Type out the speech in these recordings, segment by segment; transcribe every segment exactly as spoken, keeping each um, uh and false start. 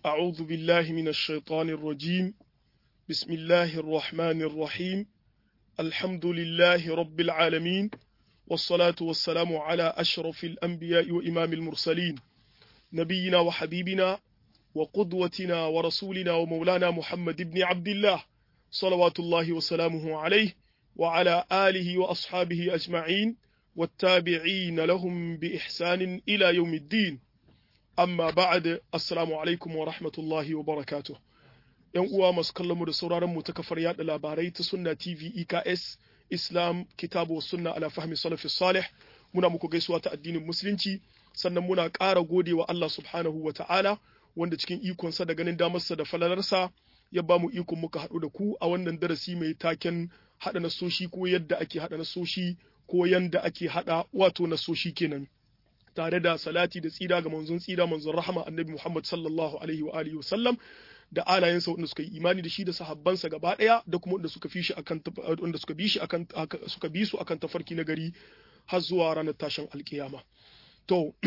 أعوذ بالله من الشيطان الرجيم بسم الله الرحمن الرحيم الحمد لله رب العالمين والصلاة والسلام على أشرف الأنبياء وإمام المرسلين نبينا وحبيبنا وقدوتنا ورسولنا ومولانا محمد بن عبد الله صلوات الله وسلامه عليه وعلى آله وأصحابه أجمعين والتابعين لهم بإحسان إلى يوم الدين amma ba'ad assalamu alaikum wa rahmatullahi wa barakatuh yan uwa masu kallon mu da sauraron mu ta kafar yada labarai ta Sunna T V E K S Islam Kitabu wa Sunna ala fahmi salafi salih muna muku gaisuwa ta addinin musulunci sannan muna ƙara godewa Allah subhanahu wa ta'ala wanda cikin ikonsa da ganin damarsa da falalarsa ya ba mu ikon muka haɗu da ku a wannan darasi mai taken haɗa nasoshi ko yadda ake haɗa nasoshi ko yanda ake haɗa wato nasoshi kenan tare da salati da tsira ga manzon tsira manzon rahama annabi Muhammad sallallahu alaihi wa alihi wasallam da alayensa wanda suka yi imani da shi da sahabbansa gaba daya da kuma wanda suka fi shi akan wanda suka bi shi akan suka bi su akan tafarki na gari har zuwa ranar tashin alkiyama to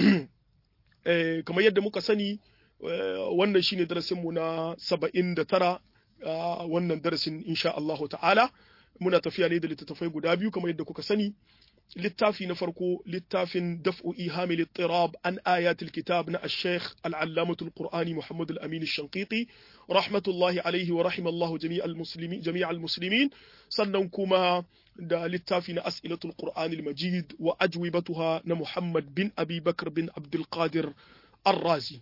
eh kamar yadda muka sani wannan shine darasin mu na saba'in da tara wannan darasin insha Allah ta'ala muna tafiya ne da littattafai guda biyu kamar yadda kuka sani littafi na farko littafin daf'u ihamil ittirab an ayatul kitab na al-sheikh al-allamatul qur'ani Muhammad al-Amin al-Shanqiti rahmatullahi alayhi wa rahimallahu jami'al muslimin jami'al muslimin sannan kuma da littafi na as'ilatul qur'ani al-majid wa ajwibatuha na Muhammad bin Abi Bakr bin Abdul Qadir ar-Razi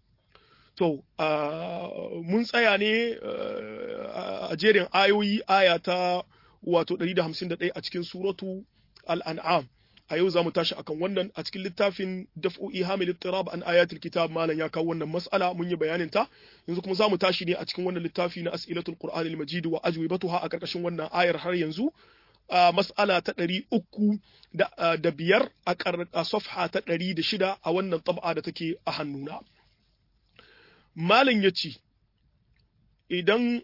to mun tsaya ne a jerin ayoyi aya ta wato ɗari da hamsin da ɗaya a cikin suratu al'an'am a yau za mu tashi akan wannan a cikin littafin daf'u ihamil ittirab an ayatul kitab malan ya kawo wannan mas'ala mun yi bayanin ta yanzu kuma za mu tashi ne a cikin wannan littafi na as'ilatul qur'anil majid wa ajwibatuha a karkashin wannan ayar har yanzu a mas'ala ta ɗari uku da biyar a safha ta ɗari da shida a wannan tab'a da take a hannuna malan ya ce idan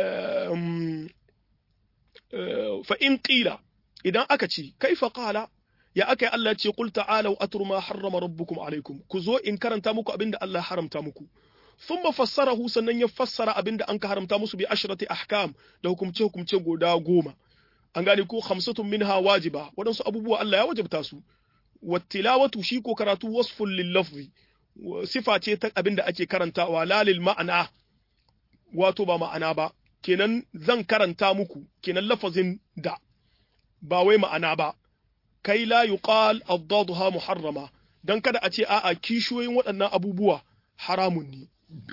fa in qila idan aka ce kaifa qala ya aka yi Allah ce qul ta'alu atru ma harrama rabbukum alaikum ku zo in karanta muku abinda Allah haramta muku thumma fassarahu sannan ya fassara abinda an ka haramta musu bi ashrati ahkam da hukumce hukumce guda goma an gane ko khamsatun minha wajiba wadansu abubuwa Allah ya wajabta su wattilawatu shi ko karatu wasfun lil lafzi sifa ce ta abinda ake karantawa la lil ma'ana wato ba ma'ana ba kenan zan karanta muku kenan lafazin da ba wai ma'ana ba kai la yuqal addaduha muharrama dan kada a ce a'a kishiyoyin waɗannan abubuwa haramun ne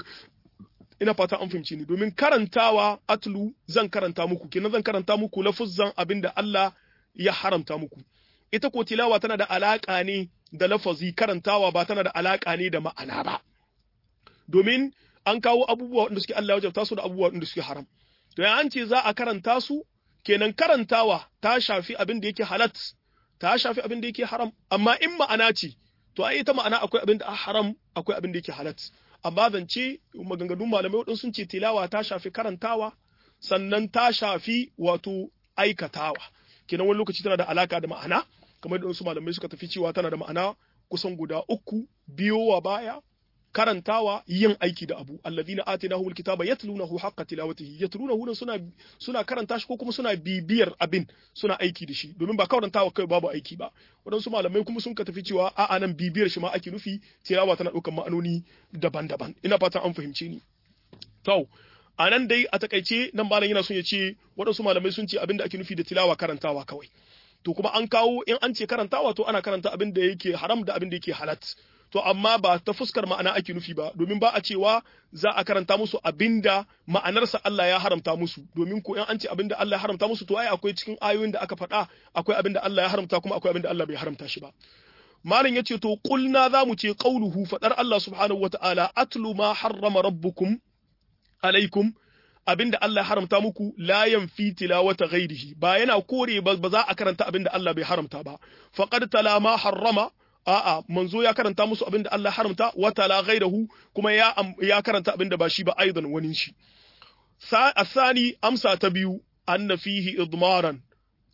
ina fata an fahimci ni domin karantawa atlu zan karanta muku kenan zan karanta muku lafuzzan abinda Allah ya haramta muku ita ko tilawa tana da alaka ne da lafazi karantawa ba tana da alaka ne da ma'ana ba domin an kawo abubuwa wanda suke Allah ya wajabta su da abubuwa wanda suke haram to an ce za a karanta su kenan karantawa ta shafi abin da yake halat ta shafi abin da yake haram amma in ma'ana ce to ai ita ma'ana akwai abin da haram akwai abin da yake halat amma zance maganganun malamai wadin sun ce tilawa ta shafi karantawa sannan ta shafi wato aikatawa kenan wani lokaci tana da alaka da ma'ana kamar da wasu malamai suka tafi cewa tana da ma'ana kusan guda uku biyowa baya karantawa yin aiki da abu alladhina atainahum alkitaba yatlunahu haqqa tilawatihi yatlunahu suna suna karanta shi ko kuma suna bibiyar abin suna aiki da shi domin ba karantawa kai babu aiki ba wadansu malamai kuma sun ka tafi cewa a anan bibiyar shi ma ake nufi tilawa tana daukar ma'anoni daban-daban ina fatan an fahimce ni to anan dai a takaice nan malam yana son ya ce wadansu malamai sun ce abin da ake nufi da tilawa karantawa kawai to kuma an kawo in an ce karantawa to ana karanta abin da yake haram da abin da yake halat to amma ba ta fuskar ma'ana ake nufi ba domin ba a cewa za a karanta musu abinda ma'anarsa Allah ya haramta musu domin ko in an ce abinda Allah ya haramta musu to ai akwai cikin ayoyin da aka faɗa akwai abinda Allah ya haramta kuma akwai abinda Allah bai haramta shi ba malam yace to qulna za mu ce qauluhu fadar Allah subhanahu wataala atlu ma harrama rabbukum alaikum abinda Allah ya haramta muku la yanfi tilawata ghairihi ba yana kore ba za a karanta abinda Allah bai haramta ba faqad tala ma harrama a'a manzo ya karanta musu abinda Allah haramta wata la ghairahu kuma ya ya karanta abinda ba shi ba aidan wani shi asani amsa ta biyu anna fihi idmaran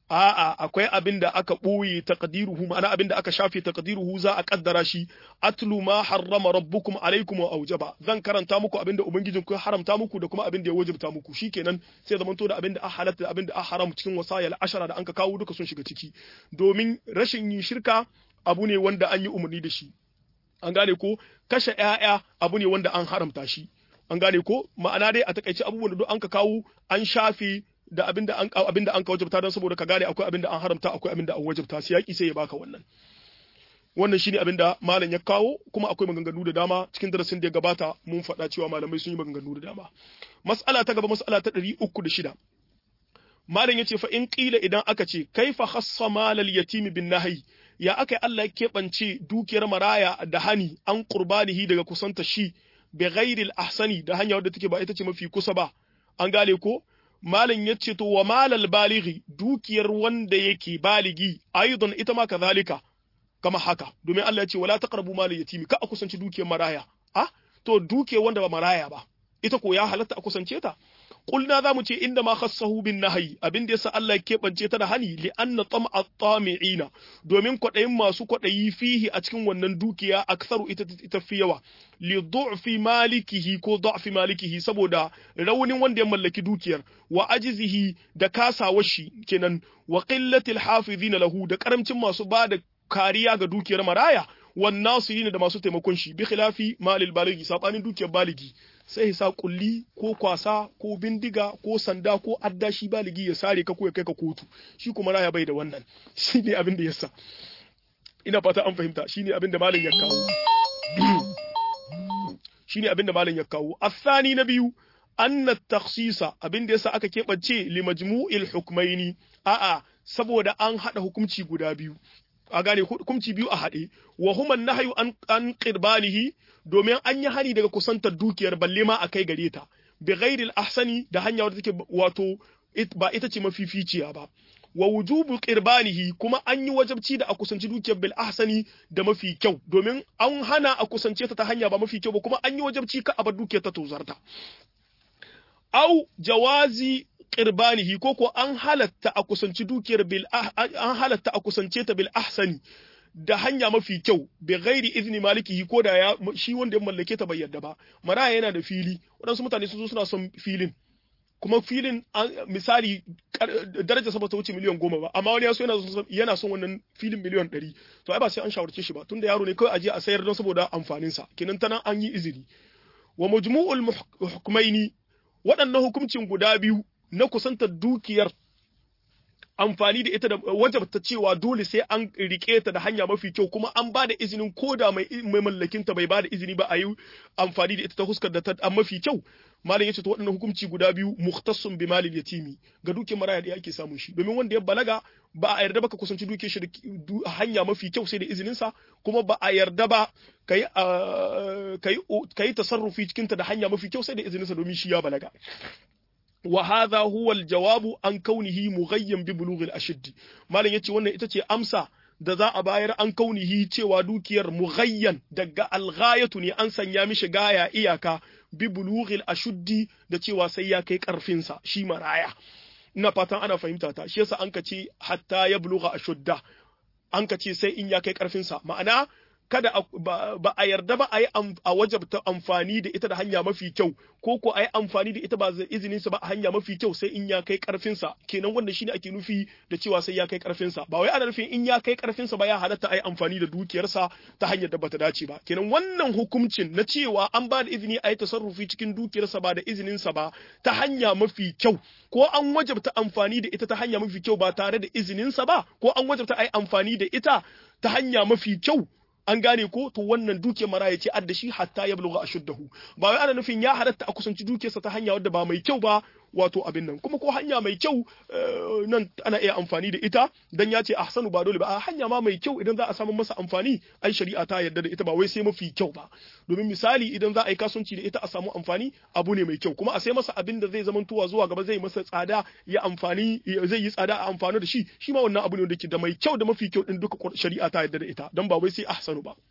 a'a akwai abin da aka ɓoye taqdiruhu ma'ana abin da aka shafe taqdiruhu za a kaddara shi atlu ma harrama rabbukum alaikum wa aujaba zan karanta muku abin da ubangijin ku ya haramta muku da kuma abin da ya wajibta muku shikenan sai zamanto da abin da a halatta da abin da a haram cikin wasayil ashara da anka kawo duka sun shiga ciki domin rashin yin shirka abu ne wanda an yi umarni da shi an gane ko kashe ƴaƴa abu ne wanda an haramta shi an gane ko ma'ana dai a takaice abubuwan da duk anka kawo an shafe da abinda an abinda an ka wajabta don saboda ka gane akwai abinda an haramta akwai abinda an wajabta sai yaki sai ya baka wannan wannan shine abinda malam ya kawo kuma akwai maganganu da dama cikin darasin da ya gabata mun faɗa cewa malamai sun yi maganganu da dama mas'ala ta gaba mas'ala ta ɗari uku da shida malam yace fa in qila idan aka ce kaifa khassa malal yatim bin nahyi ya aka Allah ya keɓance dukiyar maraya da hani an qurbanihi daga kusanta shi bi ghairi ahsani da hanya wadda take ba ita ce mafi kusa ba an gane ko malam ya ce to wa malal balighi dukiyar wanda yake baligi aidan ita ma kazalika kama haka domin Allah ya ce wala taqrabu mal yatimi ka a kusanci dukiyar maraya ah to dukiyar wanda ba maraya ba ita ko ya halatta a kusance ta qulna zamu ce inda ma khassahu bin nahyi abin da yasa Allah ya kebance ta da hani li anna tam'a tami'ina domin kwadayin masu kwadayi fihi a cikin wannan dukiya aktharu ita ita fi yawa li du'fi malikihi ko du'fi malikihi saboda raunin wanda ya mallaki dukiyar wa ajizihi da kasawar shi kenan wa qillatil hafizina lahu da karamcin masu bada kariya ga dukiyar maraya wan nasirin da masu taimakon shi bi khilafi malil baligi sabanin dukiyar baligi sai sa kulli ko kwasa ko bindiga ko sanda ko adda shi baligi ya sare ka ko ya kai ka kotu shi kuma raya bai da wannan shine abin da yasa ina fata an fahimta shine abin da malin ya kawo shine abin da malin ya kawo athani na biyu anna takhsisa abin da yasa aka kebance li majmu'il hukmaini a'a saboda an hada hukunci guda biyu a gane hukunci biyu a haɗe wa human nahyu an an qirbanihi domin an yi hani daga kusantar dukiyar balle ma akai gare ta bi ghairil ahsani da hanya wadda take wato ba ita ce mafificiya ba wa wujubu qirbanihi kuma an yi wajabci da a kusanci dukiyar bil ahsani da mafi kyau domin an hana a kusance ta ta hanya ba mafi kyau ba kuma an yi wajabci ka a bar dukiyar ta tozarta au jawazi qirbanihi ko ko an halatta a kusanci dukiyar bil an halatta a kusance ta bil ahsani da hanya mafi kyau bi ghairi izni malikihi ko da ya shi wanda ya mallake ta bai yarda ba maraya yana da fili wadansu mutane sun zo suna son filin kuma filin misali daraja sa ba ta wuce miliyan goma ba amma wani ya so yana son yana son wannan filin miliyan ɗari to ai ba sai an shawarce shi ba tunda yaro ne kawai aje a sayar don saboda amfanin sa kenan tana an yi izini wa majmu'ul hukmaini waɗannan hukuncin guda biyu na kusantar dukiyar amfani da ita da wajabta cewa dole sai an rike ta da hanya mafi kyau kuma an ba da izinin koda mai mai mallakin ta bai ba da izini ba a yi amfani da ita ta huskar da ta mafi kyau malam yace to waɗannan hukunci guda biyu mukhtassun bi malil yatimi ga dukiyar maraya da yake samun shi domin wanda ya balaga ba a yarda ba ka kusanci dukiyar shi da hanya mafi kyau sai da izinin sa kuma ba a yarda ba kai kai kai tasarrufi cikin ta da hanya mafi kyau sai da izinin sa domin shi ya balaga وهذا هو الجواب عن كونه مغيّن ببلوغ الأشد مالن yace wannan ita ce amsa da za a bayar an kaunihi cewa dukiyar mughayyan daga alghayatu ne an sanya mishi gaya iyaka bi bulughil ashuddi da cewa sai ya kai karfin sa shi maraya ina fatan ana fahimta ta shi yasa an kace hatta ya bulugha ashudda an kace sai in ya kai karfin sa ma'ana kada ba a yarda ba a yi a wajabta amfani da ita da hanya mafi kyau ko ko a yi amfani da ita ba zai izinin sa ba a hanya mafi kyau sai in ya kai karfin sa kenan wannan shine ake nufi da cewa sai ya kai karfin sa ba wai ana nufin in ya kai karfin sa ba ya halatta a yi amfani da dukiyar sa ta hanyar da bata dace ba kenan wannan hukuncin na cewa an ba da izini a yi tasarrufi cikin dukiyar sa ba da izinin sa ba ta hanya mafi kyau ko an wajabta amfani da ita ta hanya mafi kyau ba tare da izinin sa ba ko an wajabta a yi amfani da ita ta hanya mafi kyau an gane ko to wannan dukiyar maraya ce adda shi hatta ya bulugha ashuddahu ba wai ana nufin ya halatta a kusanci dukiyarsa ta hanya wadda ba mai kyau ba wato abin nan kuma ko hanya mai kyau nan ana iya amfani da ita dan ya ce ahsanu ba dole ba a hanya ma mai kyau idan za a samu masa amfani ai shari'a ta yarda da ita ba wai sai mafi kyau ba domin misali idan za a yi kasuwanci da ita a samu amfani abu ne mai kyau kuma a sai masa abin da zai zama tuwa zuwa gaba zai masa tsada ya amfani zai yi tsada a amfani da shi shi ma wannan abu ne da ke da mai kyau da mafi kyau din duka shari'a ta yarda da ita dan ba wai sai ahsanu ba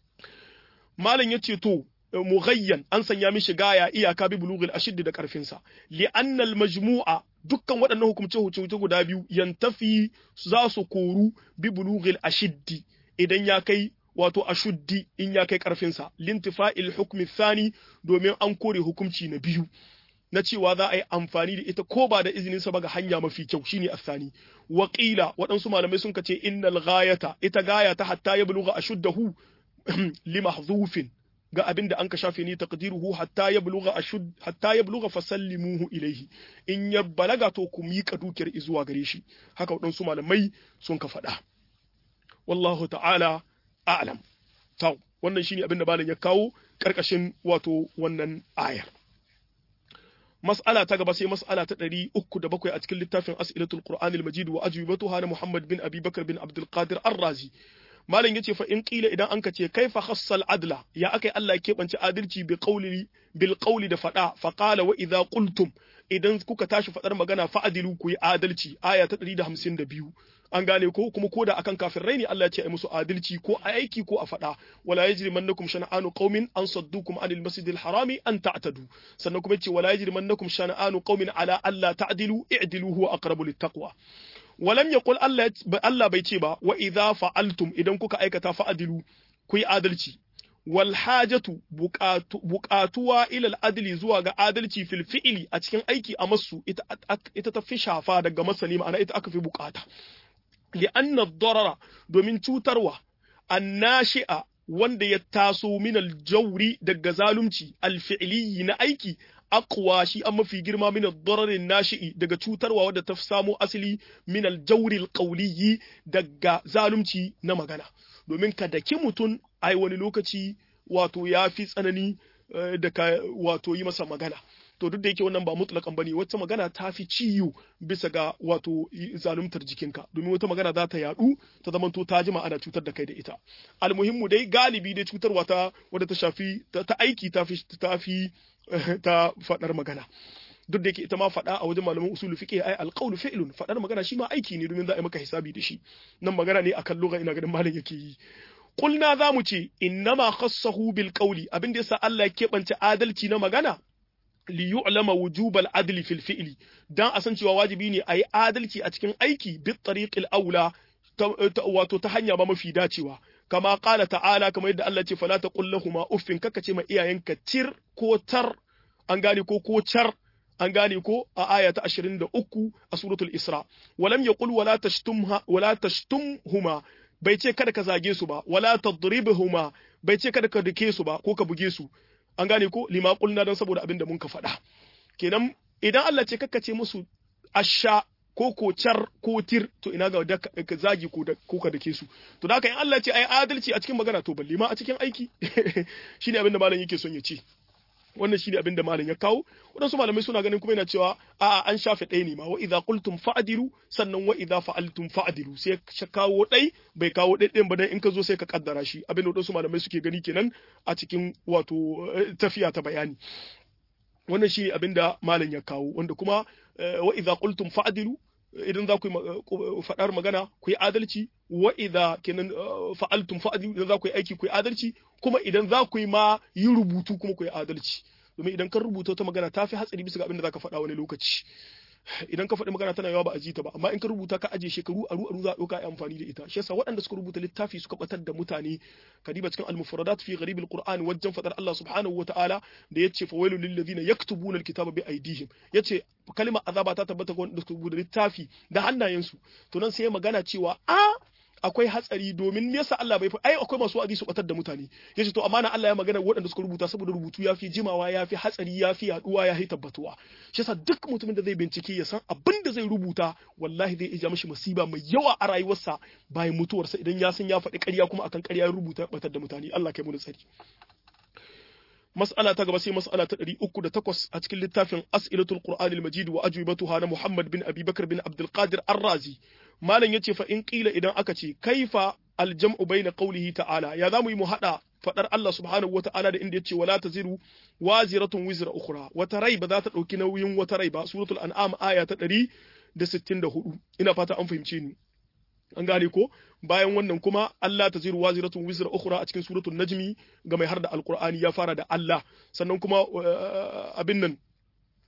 malam yace to mughayyan an sanya mishi gaya iyaka bi bulughil ashid da karfin sa li anna al majmu'a dukkan waɗannan hukumce-hukumce guda biyu yantafi za su koru bi bulughil ashiddi idan ya kai wato ashuddi in ya kai ƙarfinsa lintifa'il hukmi thani domin an kore hukunci na biyu na cewa za a yi amfani da ita ko ba da izinin sa ba ga hanya mafi kyau shine athani waqila waɗansu malamai sun kace innal ghayata ita gaya ta hatta ya bulugha ashuddahu li mahzufin ga abin da an ka shafe ni taqdiruhu hatta ya bulugha ashud hatta ya bulugha fasallimuhu ilayhi in ya balaga to ku miƙa dukiyar izuwa gare shi haka waɗansu malamai sun ka faɗa wallahu ta'ala a'lam to wannan shine abin da malam ya kawo karkashin wato wannan ayar mas'ala ta gaba sai mas'ala ta ɗari uku da bakwai a cikin littafin as'ilatul qur'anil majid wa ajwibatuha na muhammad bin abi bakr bin abdul qadir ar-razi malam yace fa in qila idan anka ce kaifa khassal adla ya akai Allah ya kebance adalci bi qawli bil qawli da fada fa qala wa idza qultum idan kuka tashi fadar magana fa adilu ku yi adalci aya ta ɗari da hamsin da biyu an gane ko kuma koda akan kafirai ne Allah ya ce ai musu adalci ko a aiki ko a fada wala yajrimannakum shana'anu qaumin an saddukum anil masjidil harami an ta'tadu sannan kuma yace wala yajrimannakum shana'anu qaumin ala alla ta'dilu i'dilu huwa aqrabu littaqwa walam yaqul Allah Allah bai ce ba wa idza fa'altum idan kuka aikata fa'adilu ku yi adalci wal hajatu buqatuwa ila al adli zuwa ga adalci fil fi'li a cikin aiki a masu ita ita ta fi shafa daga masani ma'ana ita aka fi bukata li'anna ad-darara domin cutarwa annashi'a wanda ya taso min al-jawri daga zalunci al-fi'li na aiki aqwa shi an mafi girma min ad-darar nashi'i daga cutarwa wadda ta samo asali min al-jawri al-qawli daga zalunci na magana domin ka daki mutun ai wani lokaci wato yafi tsanani da ka wato yi masa magana to duk da yake wannan ba mutlakan bane wacce magana ta fi ciyo bisa ga wato zaluntar jikinka domin wata magana za ta yadu ta zamanto ta jima ana cutar da kai da ita almuhimmu dai galibi dai cutarwa ta wadda ta shafi ta aiki ta fi ta fi ta fadar magana duk da yake ita ma fada a wajen malaman usul fiqh ai alqawlu fi'lun fadar magana shi ma aiki ne domin za a yi maka hisabi da shi nan magana ne akan lugha ina ganin malam yake yi qulna zamu ce innama khassahu bil qawli abin da yasa Allah ya kebance adalci na magana li yu'lama wujubal adli fil fi'li dan a san cewa wajibi ne ayi adalci a cikin aiki bi tariqil aula wato ta hanya ba mafi dacewa kama qala ta'ala kamar yadda Allah ce fala taqul lahumu uffin kaka ce ma iyayenka tir ko tar an gane ko ko char an gane ko a aya ta ashirin da uku a suratul isra walam yaqul wala tashtumha wala tashtumhuma bai ce kada ka zage su ba wala tadribhuma bai ce kada ka dake su ba ko ka buge su an gane ko lima qulna dan saboda abin da mun ka faɗa kenan idan Allah ce kakkace musu asha ko ko char ko tir to ina ga ka zagi ko da ko ka dake su to da haka in Allah ce ai adalci a cikin magana to balle ma a cikin aiki shine abin da malam yake son ya ce wannan shine abin da malam ya kawo wadansu malamai suna ganin kuma yana cewa a'a an shafe ɗaya ne ma wa idza qultum fa'dilu sannan wa idza fa'altum fa'dilu sai ka kawo ɗai bai kawo ɗai ɗin ba dan in ka zo sai ka kaddara shi abin da wadansu malamai suke gani kenan a cikin wato tafiya ta bayani wannan shine abin da malam ya kawo wanda kuma wa idza qultum fa'dilu idan za ku yi faɗar magana ku yi adalci wa idza kenan fa'altum fa'dilu idan za ku yi aiki ku yi adalci kuma idan za ku yi ma yi rubutu kuma ku yi adalci domin idan ka rubuta ta magana ta fi hatsari bisa ga abin da za ka faɗa wani lokaci idan ka faɗi magana tana yawa ba a ji ta ba amma in ka rubuta ka aje shekaru aru aru za a ɗauka amfani da ita shi yasa waɗanda suka rubuta littafi suka batar da mutane kadiba cikin al-mufradat fi gharib al-qur'an wajen fadar Allah subhanahu wa ta'ala da yace fa wailul lil ladina yaktubuna al-kitaba bi aydihim yace kalmar azaba ta tabbata ga wanda suka rubuta littafi da hannayensu to nan sai ya magana cewa a akwai hatsari domin me yasa Allah bai ai akwai masu wa'azi su batar da mutane yace to amana Allah ya magana waɗanda suka rubuta saboda rubutu yafi jimawa yafi hatsari yafi yaduwa yafi tabbatuwa shi yasa duk mutumin da zai bincike ya san abin da zai rubuta wallahi zai ija mishi musiba mai yawa a rayuwarsa bayan mutuwarsa idan ya san ya faɗi ƙarya kuma akan ƙarya ya rubuta batar da mutane Allah kai mu da tsari mas'ala ta gaba sai mas'ala ta ɗari uku da takwas a cikin littafin as'ilatul qur'anil majid wa ajwibatuha na Muhammad bin Abi Bakr bin Abdul Qadir Ar-Razi malam yace fa in qila idan aka ce kaifa aljam'u baina qawlihi ta'ala ya zamu yi mu hada fadar Allah subhanahu wata'ala da inda yace wala taziru waziratun wizra ukhra wata rai ba za ta dauki nauyin wata rai ba suratul an'am aya ta ɗari da sittin da hudu ina fata an fahimce ni an gane ko bayan wannan kuma Allah taziru waziratun wizra ukhra a cikin suratul najmi ga mai har da alqur'ani ya fara da Allah sannan kuma abin nan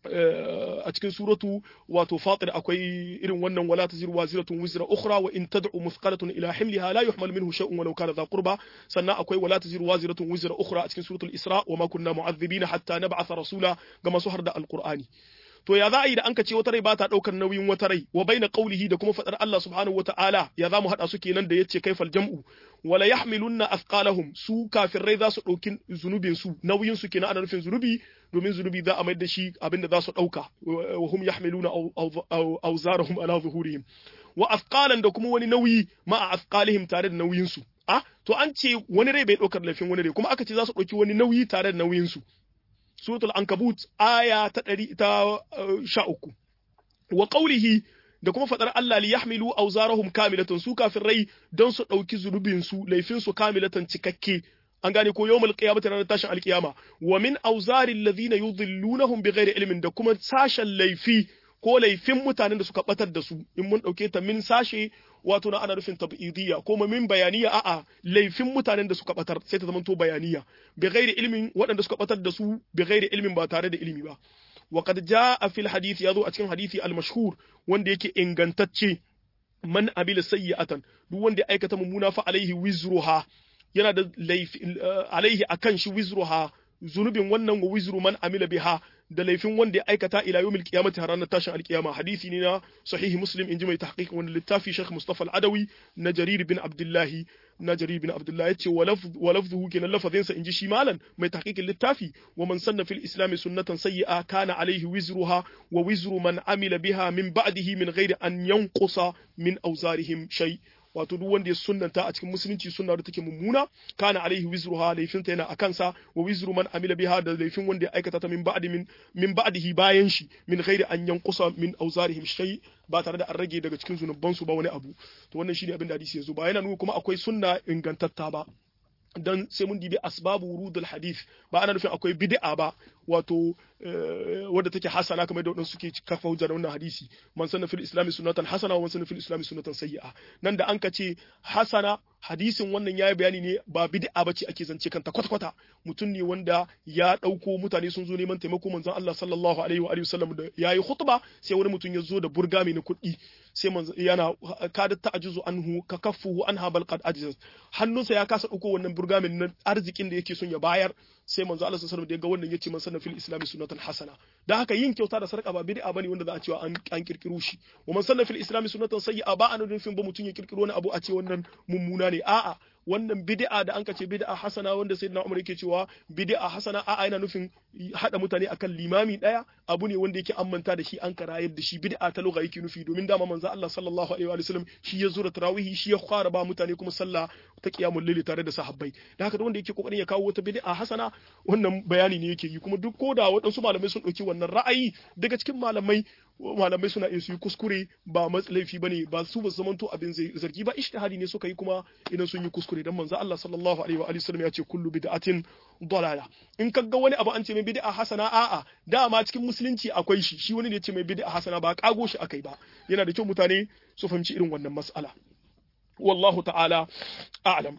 a cikin suratu wato fatir akwai irin wannan wala taziru waziratun wizra ukhra wa in tad'u muthqalatun ila himliha la yuhmal minhu shay'un walau kana dha qurba sannan akwai wala taziru waziratun wizra ukhra a cikin suratul isra wa ma kunna mu'adhibina hatta nab'atha rasula ga masu har da alqur'ani to ya za a yi da an ka ce wata rai ba ta daukar nauyin wata rai wa baina qawlihi da kuma fadar Allah subhanahu wata'ala ya za mu hada su kenan da yace kaifal jam'u wala yahmilunna athqalahum su kafirai za su dauki zunubin su nauyin su kenan ana nufin zunubi domin zunubi za a mai da shi abinda za su dauka wa hum yahmiluna awzarahum ala zuhurihim wa athqalan da kuma wani nauyi ma athqalihim tare da nauyin su ah to an ce wani rai bai daukar laifin wani rai kuma aka ce za su dauki wani nauyi tare da nauyin su suratul ankabut aya ta ɗari ta sha uku wa qawlihi da kuma fadar Allah li yahmilu awzarahum kamilatan su kafirai don su dauki zunubin su laifin su kamilatan cikakke an gane ko yawmul qiyamati ranar tashin alqiyama wa min awzari alladhina yudhillunahum bighairi ilmin da kuma sashen laifi ko laifin mutanen da suka batar da su in mun dauke ta min sashe wato na ana nufin tab'idiyya ko min bayaniya a'a laifin mutanen da suka batar sai ta zama to bayaniya bi ghairi ilmin waɗanda suka batar da su bi ghairi ilmin ba tare da ilimi ba wa qad jaa fil hadith yazo a cikin hadisi al mashhur wanda yake ingantacce man abila sayyi'atan duk wanda ya aikata mummuna fa alaihi wizruha yana da laifi alaihi akan shi wizruha zunubin wannan wa wizru man amila biha da laifin wanda ya aikata ila yawmil qiyamati har ranar tashin alqiyama hadisi ne na sahihi muslim inji mai tahqiq wannan littafi Sheikh Mustafa Al-Adawi na Jarir bin Abdullahi na Jarir bin Abdullah yace wa lafzuhu kenan lafazin sa inji shi malan mai tahqiqin littafi wa man sanna fil islam sunnatan sayyi'a kana alayhi wizruha wa wizru man amila biha min ba'dihi min ghairi an yanqusa min awzarihim shay wato duk wanda ya sunnanta a cikin musulunci sunna da take mummuna kana alaihi wizruha laifinta yana akan sa wa wizru man amila biha da laifin wanda ya aikata ta min ba'di min min ba'dihi bayan shi min ghairi an yanqusa min awzarihim shay ba tare da an rage daga cikin zunuban su ba wani abu to wannan shine abin da hadisi yazo ba yana nuna kuma akwai sunna ingantatta ba dan sai mun dibi asbabu wurudul hadith ba ana nufin akwai bid'a ba wato wadda take hasana kamar da wadansu suke kafa hujja da wannan hadisi man sanna fil islam sunnatan hasana wa man sanna fil islam sunnatan sayyi'a nan da an ka ce hasana hadisin wannan yayi bayani ne ba bid'a bace ake zance kanta kwata kwata mutum ne wanda ya dauko mutane sun zo neman taimako manzon Allah sallallahu alaihi wa alihi wasallam da yayi khutba sai wani mutum ya zo da burga mai na kuɗi sai manzo yana kada ta'ajuzu anhu ka kaffuhu anha bal qad ajaz hannunsa ya kasa dauko wannan burga mai na arzikin da yake son ya bayar sai manzo Allah sallallahu alaihi wasallam da ya ga wannan yace man sanna fil islam sunnatan hasana dan haka yin kyauta da sarka ba bid'a bane wanda za a cewa an an kirkiro shi wa man sanna fil islam sunnatan sayyi'a ba an nufin ba mutun ya kirkiro wani abu a ce wannan mummuna ne a'a wannan bid'a da an kace bid'a hasana wanda sayyidina Umar yake cewa bid'a hasana a'a yana nufin hada mutane akan limami daya abu ne wanda yake ammanta da shi an karayar da shi bid'a ta lugha yake nufi domin dama manzo Allah sallallahu alaihi wa sallam shi ya zura tarawih shi ya fara ba mutane kuma sallah ta qiyamul layl tare da sahabbai da haka wanda yake kokarin ya kawo wata bid'a hasana wannan bayani ne yake yi kuma duk koda waɗansu malamai sun dauki wannan ra'ayi daga cikin malamai malamai suna iya su yi kuskure ba laifi bane ba su ba zamanto abin zargi ba ishtihadi ne suka yi kuma idan sun yi kuskure dan manzo Allah sallallahu alaihi wa alihi wasallam ya ce kullu bid'atin dalala in kaga wani abu an ce mai bid'a hasana a'a dama cikin musulunci akwai shi shi wani ne ya ce mai bid'a hasana ba kago shi akai ba yana da kyau mutane su fahimci irin wannan mas'ala wallahu ta'ala a'lam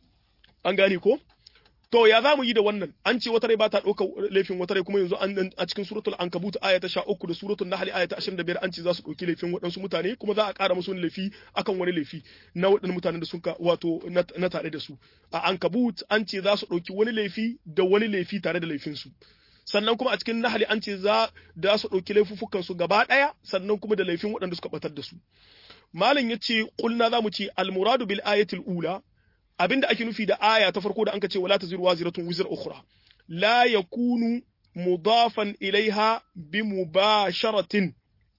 an gane ko to ya zamu yi da wannan an ce wata rai ba ta ɗauka laifin wata rai kuma yanzu an a cikin suratul ankabut aya ta sha uku da suratul nahl aya ta ashirin da biyar an ce za su ɗauki laifin waɗansu mutane kuma za a ƙara musu wani laifi akan wani laifi na waɗannan mutanen da suka wato na tare da su a ankabut an ce za su ɗauki wani laifi da wani laifi tare da laifin su sannan kuma a cikin nahl an ce za da su ɗauki laifuffukan su gaba ɗaya sannan kuma da laifin waɗanda suka batar da su malam yace kulna zamu ce al muradu bil ayatil ula abinda ake nufi da aya ta farko da anka ce wala taziru waziratun wizra ukhra la yakunu mudafan ilaiha bi mubasharatin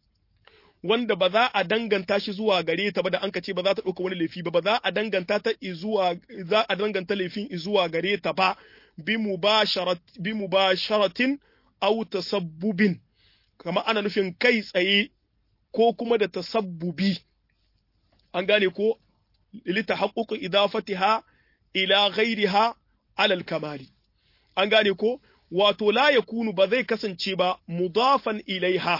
wanda ba za a danganta shi zuwa gare ta ba da anka ce ba za ta dauka wani laifi ba ba za a danganta ta zuwa za a danganta laifin zuwa gare ta ba bi mubasharat bi mubasharatin aw tasabbubin kama ana nufin kai tsaye ko kuma da tasabbubi an gane ko لتحقق إضافتها إلى غيرها على الكمال an gane ko wato la yakunu ba zai kasance ba mudafan ilaiha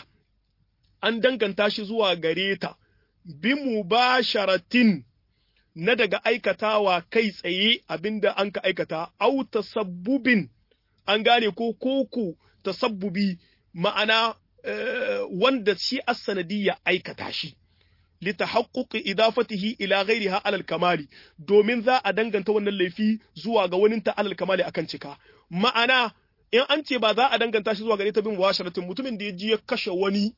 an danganta shi zuwa gare ta bi mubasharatin na daga aikatawa kai tsaye abinda an ka aikata au tasabbubin an gane ko koko tasabbubi ma'ana wanda shi as-sanadiyya aikata shi litahaqquq idafatihi ila ghayriha alal kamali domin za a danganta wannan laifi zuwa ga wani ta alal kamali akan cika ma'ana in an ce ba za a danganta shi zuwa gare ta bin washaratin mutumin da ya ji ya kashe wani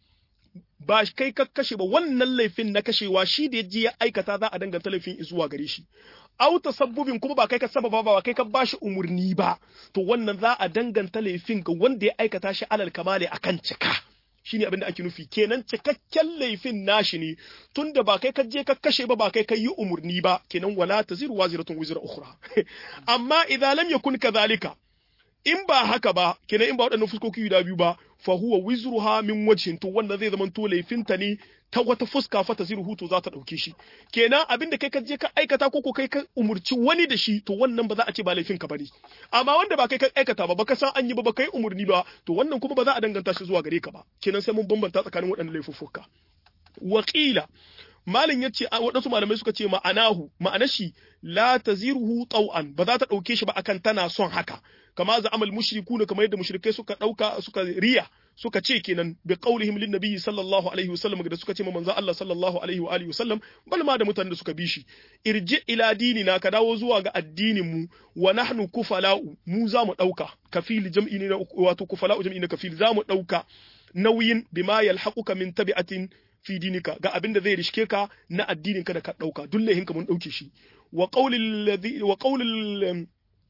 ba kai ka kashe ba wannan laifin na kashewa shi da ya ji ya aikata za a danganta laifin zuwa gare shi au tasabbubin kuma ba kai ka sababa ba kai ka bashi umurni ba to wannan za a danganta laifin ga wanda ya aikata shi alal kamali akan cika shine abin da ake nufi kenan cikakken laifin nashi ne tunda ba kai ka je ka kashe ba ba kai ka yi umurni ba kenan wala taziru waziratun wizra ukhra amma idan lam yakun kadhalika in ba haka ba kenan in ba waɗannan fuskoki guda biyu ba fa huwa wizruha min wajhin to wannan zai zama to laifinta ne ta wata fuska fa taziruhu to za ta dauke shi kenan abin da kai ka je ka aikata ko ko kai ka umurci wani da shi to wannan ba za a ce ba laifin ka bane amma wanda ba kai ka aikata ba baka san an yi ba baka yi umurni ba to wannan kuma ba za a danganta shi zuwa gare ka ba kenan sai mun bambanta tsakanin waɗannan laifuffuka waqila malin yace waɗansu malamai suka ce ma'anahu ma'anar shi la taziruhu taw'an ba za ta dauke shi ba akan tana son haka kama za amal mushrikuna kamar yadda mushrikai suka dauka suka riya suka ce kenan bi qaulihim lin nabiyyi sallallahu alaihi wasallam da suka ce ma manzo Allah sallallahu alaihi wa alihi wasallam bal ma da mutanen da suka bi shi irji ila dinina ka dawo zuwa ga addinin mu wa nahnu kufala'u mu za mu dauka kafil jam'i ne wato kufala'u jam'i ne kafil za mu dauka nauyin bima yalhaquka min tabi'atin fi dinika ga abin da zai rishke ka na addinin ka da ka dauka dullahin ka mun dauke shi wa qaulil ladhi wa qaulil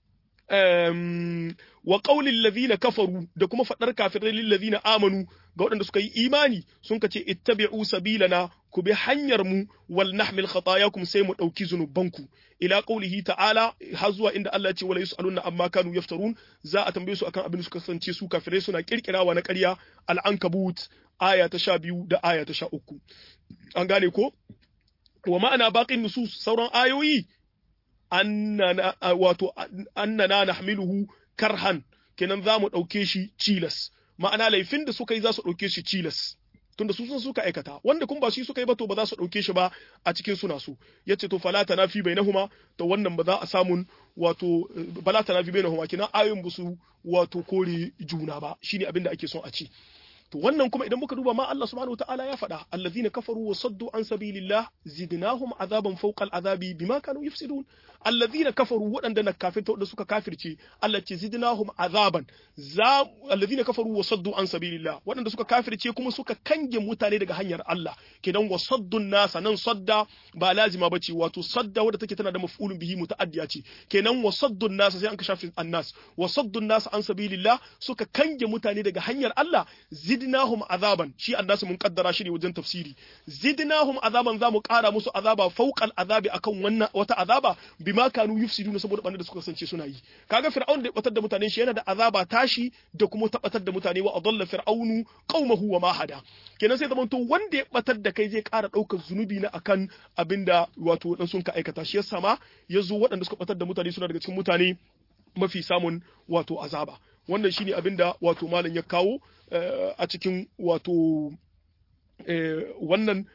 um, wa qaulil ladhina kafaru da kuma fadar kafirai lil ladhina amanu ga waɗanda suka yi imani sun kace ittabi'u sabilana ku bi hanyar mu wal nahmil khatayakum sai mu dauki zunubanku ila qaulihi ta'ala har zuwa inda Allah ya ce wala yusaluna amma kanu yaftarun za a tambaye su akan abin da suka kasance su kafirai suna kirkirawa na ƙarya al-ankabut aya ta sha biyu da aya ta sha uku an gane ko wa ma'ana baqin nusus sauran ayoyi annana wato annana nahmiluhu karhan kenan za mu dauke shi cilas ma'ana laifin da suka yi za su dauke shi cilas tunda su sun suka aikata wanda kun ba shi suka yi ba to ba za su dauke shi ba a cikin suna su yace to fala tanafi bainahuma to wannan ba za a samun wato bala tanafi bainahuma kenan ayoyin busu wato kore juna ba shine abin da ake son a ci to wannan kuma idan muka duba ma Allah subhanahu wataala ya faɗa allazina kafaru wa saddu an sabilillah zidnahum azaban fawqa al'azabi bima kanu yufsidun allazina kafaru waɗanda na kafirta waɗanda suka kafirce Allah ce zidnahum azaban za allazina kafaru wa saddu an sabilillah waɗanda suka kafirce kuma suka kange mutane daga hanyar Allah kidan wa saddun nasa nan sadda ba lazima bace wato sadda wadda take tana da maf'ulun bihi muta'addiya ce kenan wa saddun nasa sai an ka shafi annas wa saddun nasa an sabilillah suka kange mutane daga hanyar Allah zidnahum azaban shi annasu mun kaddara shi ne wajen tafsiri zidnahum azaban zamu kara musu azaba fawqal azabi akan wannan wata azaba bima kanu yufsiduna saboda banda da suka kasance suna yi kaga fir'aun da ya batar da mutane shi yana da azaba tashi da kuma tabbatar da mutane wa adalla fir'aunu qaumahu wa ma hada kenan sai zamanto wanda ya batar da kai zai kara daukar zunubi na akan abinda wato dan sun ka aikata shi yasa ma yazo waɗanda suka batar da mutane suna daga cikin mutane mafi samun wato azaba wannan shine abinda wato malam ya kawo a cikin wato wannan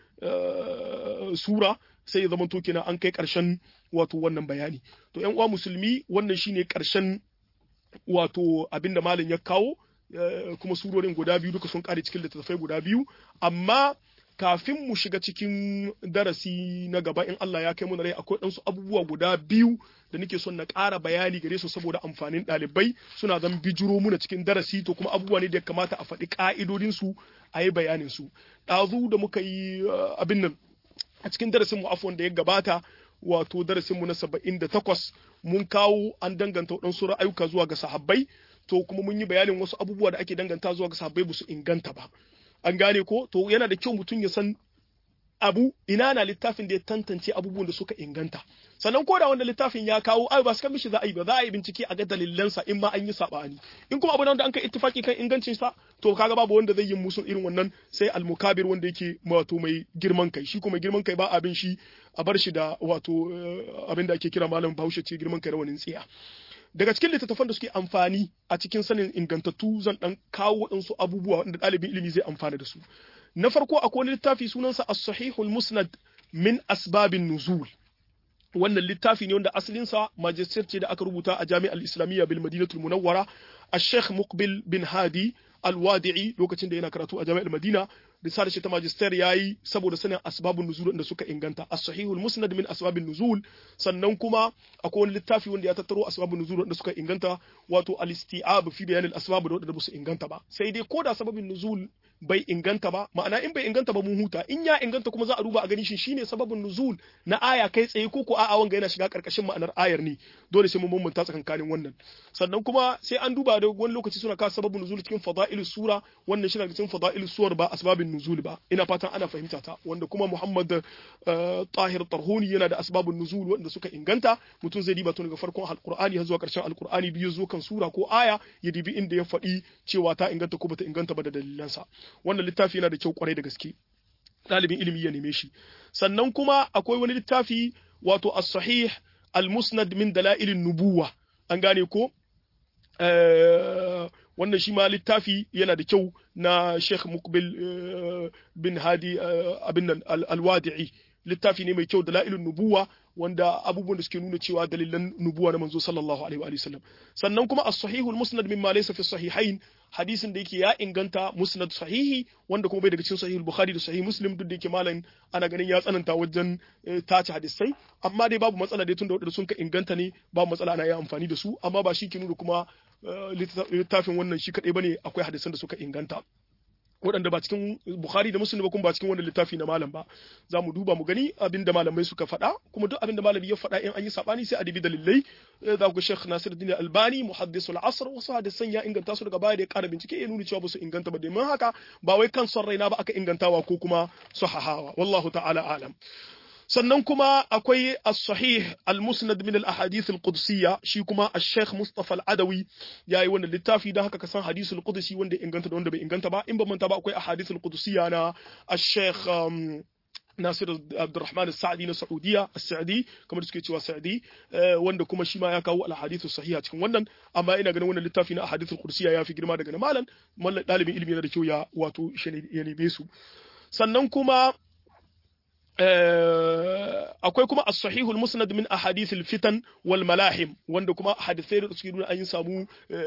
sura sai ya zama to kenan an kai ƙarshen wato wannan bayani to ƴan uwa musulmi wannan shine ƙarshen wato abinda malam ya kawo kuma surorin guda biyu duka sun kare cikin littattafai guda biyu amma kafin mu shiga cikin darasi na gaba in Allah ya kai mu rai akwai ɗansu abubuwa guda biyu da nake son na ƙara bayani gare su saboda amfanin ɗalibai suna zan bijiro muna cikin darasi to kuma abubuwa ne da ya kamata a faɗi ƙa'idodin su a yi bayanin su ɗazu da muka yi abin nan a cikin darasin mu afwan da ya gabata wato darasin mu na saba'in da takwas mun kawo an danganta waɗansu ra'ayuka zuwa ga sahabbai to kuma mun yi bayanin wasu abubuwa da ake danganta zuwa ga sahabbai ba su inganta ba an gane ko to yana da kyau mutum ya san abu ina na littafin da ya tantance abubuwan da suka inganta sannan ko da wanda littafin ya kawo ai ba su kan mishi za a yi ba za a yi bincike a ga dalilansa in ma an yi sabani in kuma abu da an kai ittifaki kan ingancin sa to kaga babu wanda zai yi musun irin wannan sai al-mukabir wanda yake wato mai girman kai shi kuma girman kai ba abin shi a bar shi da wato abin da ake kira malam Bahaushe ce girman kai rawanin tsiya daga cikin littattafan da suke amfani a cikin sanin ingantattu zan dan kawo waɗansu abubuwa wanda ɗalibin ilimi zai amfana da su na farko akwai wani littafi sunansa as-sahihul musnad min asbabin nuzul wannan littafi ne wanda asalinsa majistar ce da aka rubuta a jami'ar islamiyya bil madinatul munawwara al-sheikh muqbil bin hadi al-Wadi'i lokacin da yana karatu a Jami'ar Madina risalar shi ta magister yayi saboda sanin asbabun nuzul da suka inganta as-sahihul musnad min asbabin nuzul sannan kuma akwai wani littafi wanda ya tattaro asbabun nuzul da suka inganta wato al-isti'ab fi bayan al-asbab da ba su inganta ba sai dai koda sababin nuzul bai inganta ba ma'ana in bai inganta ba mun huta in ya inganta kuma za a duba a gani shin shine sababin nuzul na aya kai tsaye ko ko a'a wanga yana shiga karkashin ma'anar ayar ne dole sai mun bambanta tsakankanin wannan sannan kuma sai an duba da wani lokaci suna kawo sababin nuzul cikin fada'ilus sura wannan shi cikin fada'ilus suwar ba asbabin nuzul ba ina fatan ana fahimta ta wanda kuma Muhammad Tahir Tarhuni yana da asbabun nuzul wanda suka inganta mutum zai diba tun daga farkon alqur'ani har zuwa karshen alqur'ani biyu zo kan sura ko aya ya dibi inda ya faɗi cewa ta inganta ko bata inganta ba da dalilansa wannan littafi yana da kyau kwarai da gaske ɗalibin ilimi ya neme shi sannan kuma akwai wani littafi wato as-sahih al-musnad min dalailin nubuwa an gane ko wannan shi ma littafi yana da kyau na Sheikh Muqbil bin Hadi abin nan al-Wadi'i littafi ne mai kyau dalailun nubuwa wanda abubuwan da suke nuna cewa dalilan nubuwa na manzo sallallahu alaihi wa sallam sannan kuma as-sahihul musnad mimma laysa fi sahihain hadisin da yake ya inganta musnad sahihi wanda kuma bai daga cikin sahihul bukhari da sahih muslim duk da yake malam ana ganin ya tsananta wajen tace hadisai amma dai babu matsala dai tunda wadanda sun ka inganta ne babu matsala ana yi amfani da su amma ba shi ke nuna kuma littafin wannan shi kadai bane akwai hadisan da suka inganta waɗanda ba cikin Bukhari da Muslim ba kuma ba cikin wannan littafi na malam ba za mu duba mu gani abinda malamai suka faɗa kuma duk abinda malami ya faɗa in an yi sabani sai a dibi dalilai za ku Sheikh Nasiruddin Albani muhaddisul asr wasu hadisan ya inganta su daga baya da ya ƙara bincike ya nuna cewa ba su inganta ba domin haka ba wai kan son raina ba aka ingantawa ko kuma sahahawa wallahu ta'ala alam sannan kuma akwai as-sahih al-musnad min al-ahadith al-qudsiyya shi kuma al-sheikh Mustafa al-Adawi yayi wannan littafi dan haka ka san hadith al-qudsi wanda inganta da wanda bai inganta ba in ba manta ba akwai ahadith al-qudsiyya na al-sheikh Nasir Abdurrahman al-Sa'di na Saudiya al-Sa'di kamar suke cewa Sa'di wanda kuma shi ma ya kawo al-ahadith as-sahiha cikin wannan amma ina ganin wannan littafi na ahadith al-qudsiyya ya fi girma daga malam mallan dalibin ilimi yana da kyau ya wato shi ya neme su sannan kuma akwai kuma as-sahihul musnad min ahadith al-fitan wal malahim wanda kuma hadisai da suke nuna an yi samu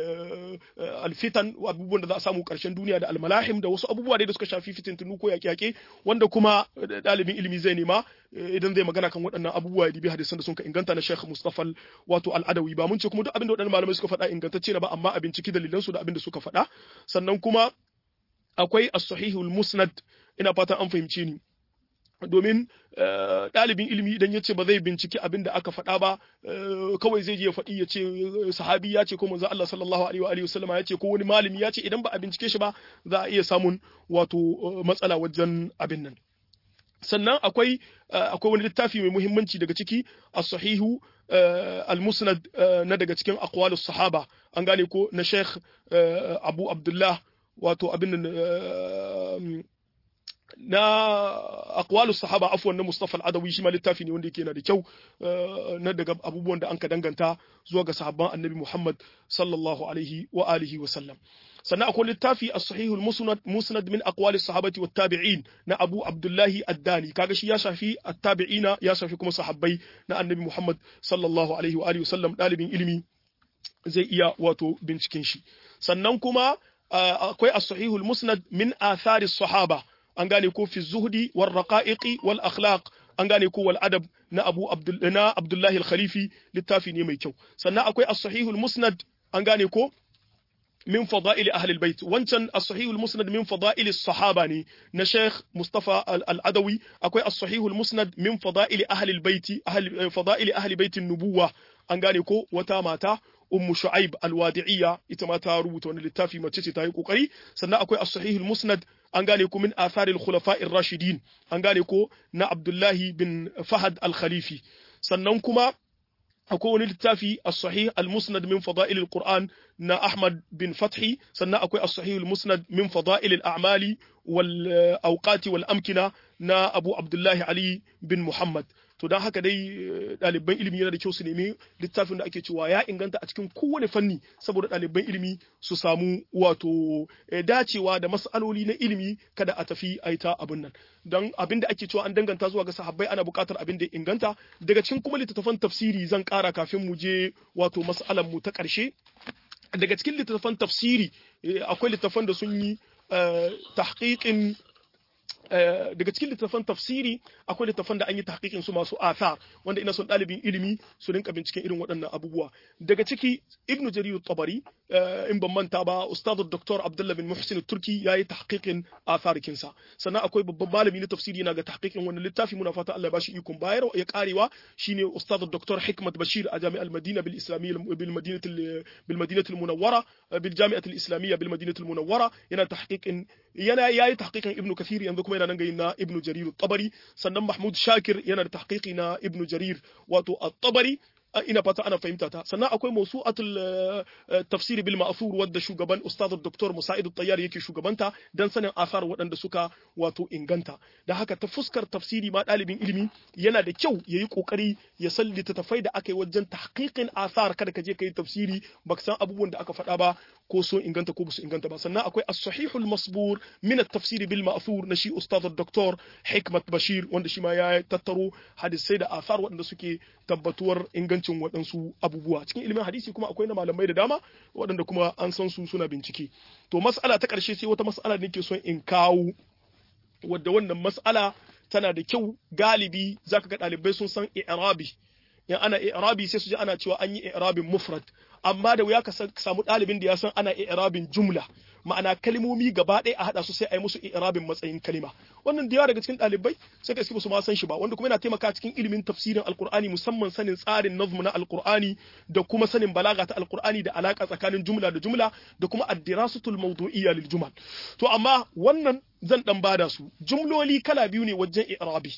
al-fitan abubuwan da za a samu karshen duniya da al-malahim da wasu abubuwa da suka shafi fitintunu ko yaƙe-yaƙe wanda kuma dalibin ilimi zai nema idan zai magana kan waɗannan abubuwa ya dibi hadisan da suka inganta na Sheikh Mustafa wato al-Adawi ba mun ce kuma duk abin da waɗannan malamai suka faɗa ingantacce ne ba amma a binciki dalilan su da abin da suka faɗa sannan kuma akwai as-sahihul musnad ina fatan an fahimce ni domin ɗalibin ilimi idan ya ce ba zai binciki abin da aka faɗa ba kawai zai je ya faɗi ya ce sahabi ya ce ko manzo Allah sallallahu alaihi wa alihi wasallam ya ce ko wani malami ya ce idan ba a bincike shi ba za a iya samun wato matsala wajen abin nan sannan akwai akwai wani littafi mai muhimmanci daga ciki as-sahihu al-musnad na daga cikin aqwalus sahaba an gane ko na Sheikh Abu Abdullah wato abin nan na aqwalus sahaba afwan na Mustafa al-Adawi shi ma littafi ne wanda yake yana da kyau na daga abubuwan da anka danganta zuwa ga sahabban Annabi Muhammad sallallahu alaihi wa alihi wa sallam sannan akwai littafi as-sahih al-musnad musnad min aqwali sahabati wat tabi'in na Abu Abdullahi ad-Dani kaga shi ya shafi at-tabi'ina ya shafi kuma sahabbai na Annabi Muhammad sallallahu alaihi wa alihi wa sallam dalibin ilimi zai iya wato binciken shi sannan kuma akwai as-sahih al-musnad min athari as-sahaba an gane ko fi zuhdi wal raqa'iqi wal akhlaq an gane ko wal adab na Abu Abdul na Abdullah al-Khalifi littafi ne mai kyau sannan akwai as-sahih al-musnad an gane ko min fada'il ahli al-bait wancan as-sahih al-musnad min fada'il as-sahaba ne na Sheikh Mustafa al-Adawi akwai as-sahih al-musnad min fada'il ahli al-bait ahli fada'il ahli bait an-nubuwah an gane ko wata mata Ummu Shu'aib al-Wadi'iyya ita ma ta rubuta wani littafi mace ce ta yi kokari sannan akwai as-sahih al-musnad an gane ko min atharil khulafa'ir rashidin an gane ko na Abdullahi bin Fahad al-Khalifi sannan kuma akwai wani littafi as-sahih al-musnad min fada'il al-Qur'an na Ahmad bin Fathi sannan akwai as-sahih al-musnad min fada'il al-a'mali wal awqati wal amkina na Abu Abdullahi Ali bin Muhammad to dan haka dai ɗaliban ilimi yana da kyau su nemi littafin da ake cewa ya inganta a cikin kowane fanni saboda ɗaliban ilimi su samu wato dacewa da mas'aloli na ilimi kada a tafi aita abun nan don abin da ake cewa an danganta zuwa ga sahabbai ana buƙatar abin da inganta daga cikin kuma littattafan tafsiri zan ƙara kafin mu je wato mas'alan mu ta ƙarshe daga cikin littattafan tafsiri akwai littattafan da sun yi tahqiqin daga cikin littattafan tafsiri akwai littattafan da an yi tahqiqin su masu athar wanda ina son dalibin ilimi su rinka binciken irin waɗannan abubuwa daga ciki ibnu jarir tabari in ban manta ba ustadu doktor abdullah bin muhsin turki yayi tahqiqin athar kinsa sannan akwai babban malami na tafsiri yana ga tahqiqin wannan littafi muna fata Allah ya bashi ikon bayar ya karewa shine ustadu doktor hikmat bashir a jami'al madina bil islamiyya bil madinati bil madinati al munawwara bil jami'ati al islamiyya bil madinati al munawwara yana tahqiqin yana yayi tahqiqin ibnu kathir yanzu kuma yana nan gayin na ibnu jarir tabari sannan mahmud shakir yana da tahqiqi na ibnu jarir wato at-tabari ina fata ana fahimta ta sannan akwai mawsu'atul tafsir bil ma'thur wadda shugaban ustad doktor musa'id at-tayyar yake shugabanta dan sanin asar waɗanda suka wato inganta da haka ta fuskar tafsiri ma dalibin ilimi yana da kyau yayi kokari ya san littattafai da aka yi wajen tahqiqin asar kada ka je kai tafsiri baka san abubuwan da aka faɗa ba ko so inganta ko ba su inganta ba sannan akwai as-sahihul masbur min at-tafsir bil ma'thur na shi ustad doktor hikmat bashir wanda shi ma ya tattaro hadisai da asar waɗanda suke tabbatuwar ingancin waɗansu abubuwa cikin ilimin hadisi kuma akwai na malamai da dama waɗanda kuma an san su suna bincike to mas'ala ta ƙarshe sai wata mas'ala da nake son in kawo wadda wannan mas'ala tana da kyau galibi zaka ga ɗalibai sun san i'rabi in ana i'rabi sai su ji ana cewa an yi i'rabin mufrad amma da wuya ka samu ɗalibin da ya san ana i'rabin jumla ma'ana kalmomi gaba ɗaya a haɗa su sai a yi musu i'rabin matsayin kalima wannan da yawa daga cikin ɗalibai sai ka iske su ma san shi ba wanda kuma yana taimaka cikin ilimin tafsirin alqur'ani musamman sanin tsarin nazmu na alqur'ani da kuma sanin balaga ta alqur'ani da alaka tsakanin jumla da jumla da kuma ad-dirasatul mawdu'iyya lil jumal to amma wannan zan dan bada su jumloli kala biyu ne wajen i'rabi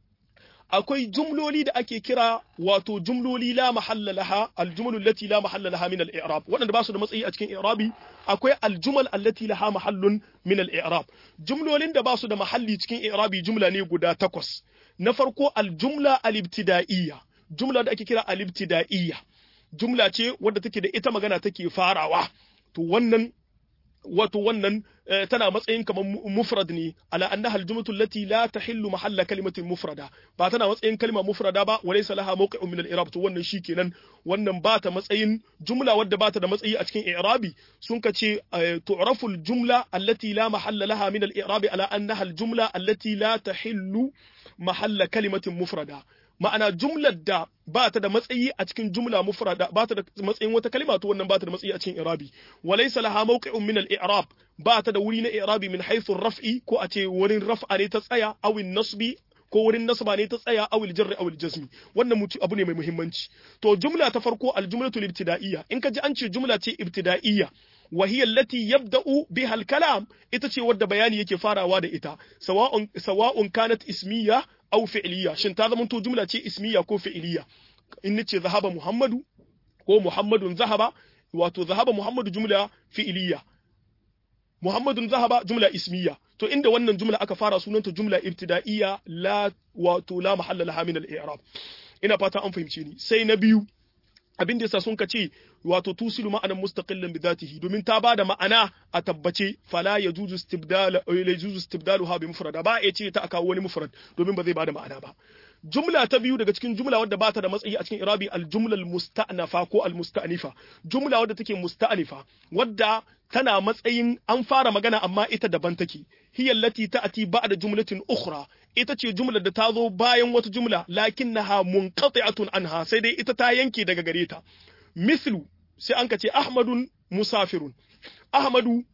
akwai jumloli da ake kira wato jumloli la mahalla laha aljumlu allati la mahalla laha min al-i'rab wadanda ba su da matsayi a cikin i'rabi akwai aljumal allati laha mahallun min al-i'rab jumlolin da ba su da mahalli cikin i'rabi jumla ne guda takwas na farko aljumla al-ibtida'iyya jumla da ake kira al-ibtida'iyya jumla ce wadda take da ita magana take farawa to wannan wato wannan tana matsayin kamar mufrad ne ala annaha aljumlatu allati la tahillu mahalla kalimatin mufrada ba tana matsayin kalma mufrada ba walaysa laha mawqi'un min al-i'rab to wannan shikenan wannan ba ta matsayin jumla wadda ba ta da matsayi a cikin i'rabi sun kace tu'rafu al-jumla allati la mahalla laha min al-i'rab ala annaha al-jumla allati la tahillu mahalla kalimatin mufrada ma'ana jumlar da ba ta da matsayi a cikin jumla mufrada ba ta da matsayin wata kalima to wannan ba ta da matsayi a cikin i'rabi walaysa laha mawqi'un min al-i'rab ba ta da wuri na i'rabi min haythu ar-raf'i ko a ce wurin raf'a ne ta tsaya aw an-nasbi ko wurin nasba ne ta tsaya aw al-jarri aw al-jazmi wannan mutu abu ne mai muhimmanci to jumla ta farko al-jumlatu al-ibtida'iyya in ka ji an ce jumla ce ibtida'iyya وهي التي يبدأ بها الكلام itace wadda bayani yake farawa da ita sawa'un sawa'un kanat ismiya aw fi'liya shin ta zama to jumla ce ismiya ko fi'liya in nace zahaba muhammadu ko muhammadun zahaba wato zahaba muhammadu jumla fi'liya muhammadun zahaba jumla ismiya to inda wannan jumla aka fara sunanta jumla ibtida'iyya la wato la mahalla laha min al-i'rab ina fata an fahimce ni sai na biyu abin da yasa sun kace wato tusilu ma'anan mustaqillan bi dhatihi domin ta bada ma'ana a tabbace fala yajuzu istibdal la yajuzu istibdaluha bi mufrada ba ya ce ta aka wani mufrad domin ba zai bada ma'ana ba jumla ta biyu daga cikin jumla wadda bata da matsayi a cikin irabi al-jumla al-musta'nafa ko al-musta'nifa jumla wadda take musta'nifa wadda tana matsayin an fara magana amma ita daban take hiya allati ta'ti ba'da jumlatin ukhra ita ce jumlar da ta zo bayan wata jumla lakinnaha munqati'atun anha sai dai ita ta yanke daga gare ta mislu sai an kace ahmadun musafirun ahmadu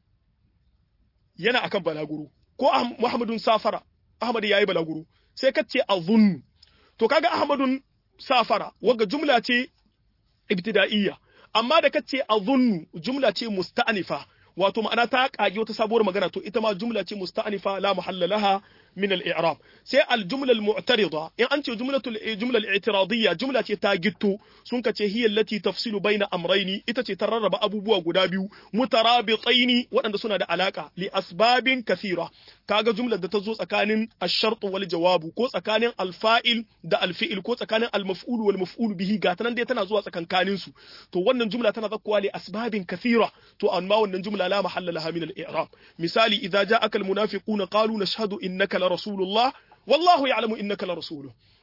yana akan balaguro ko muhammadun safara ahmad yayi balaguro sai kace azun to kaga ahmadun safara waga jumla ce ibtida'iyya amma da kace azun jumla ce musta'nifa wato ma'ana ta kage wata sabuwar magana to ita ma jumla ce musta'nifa la muhalla laha min al-i'rab sai al-jumla al-mu'tarida in an ce jumlatul jumla al-i'tiradiyya jumla ce ta gitto sun kace hiya allati tafsilu baina amrayni ita ce ta rarraba abubuwa guda biyu mutarabitaini waɗanda suna da alaka li asbabin kathira kaga jumlar da ta zo tsakanin ash-shart wal jawab ko tsakanin al-fa'il da al-fi'il ko tsakanin al-maf'ul wal maf'ul bihi ga tanan dai tana zuwa tsakankanin su to wannan jumla tana zakkuwa li asbabin kathira to amma wannan jumla la mahalla laha min al-i'rab misali idza ja'aka al-munafiquna qalu nashhadu innaka la rasulullah wallahu ya'lamu innaka la rasuluhu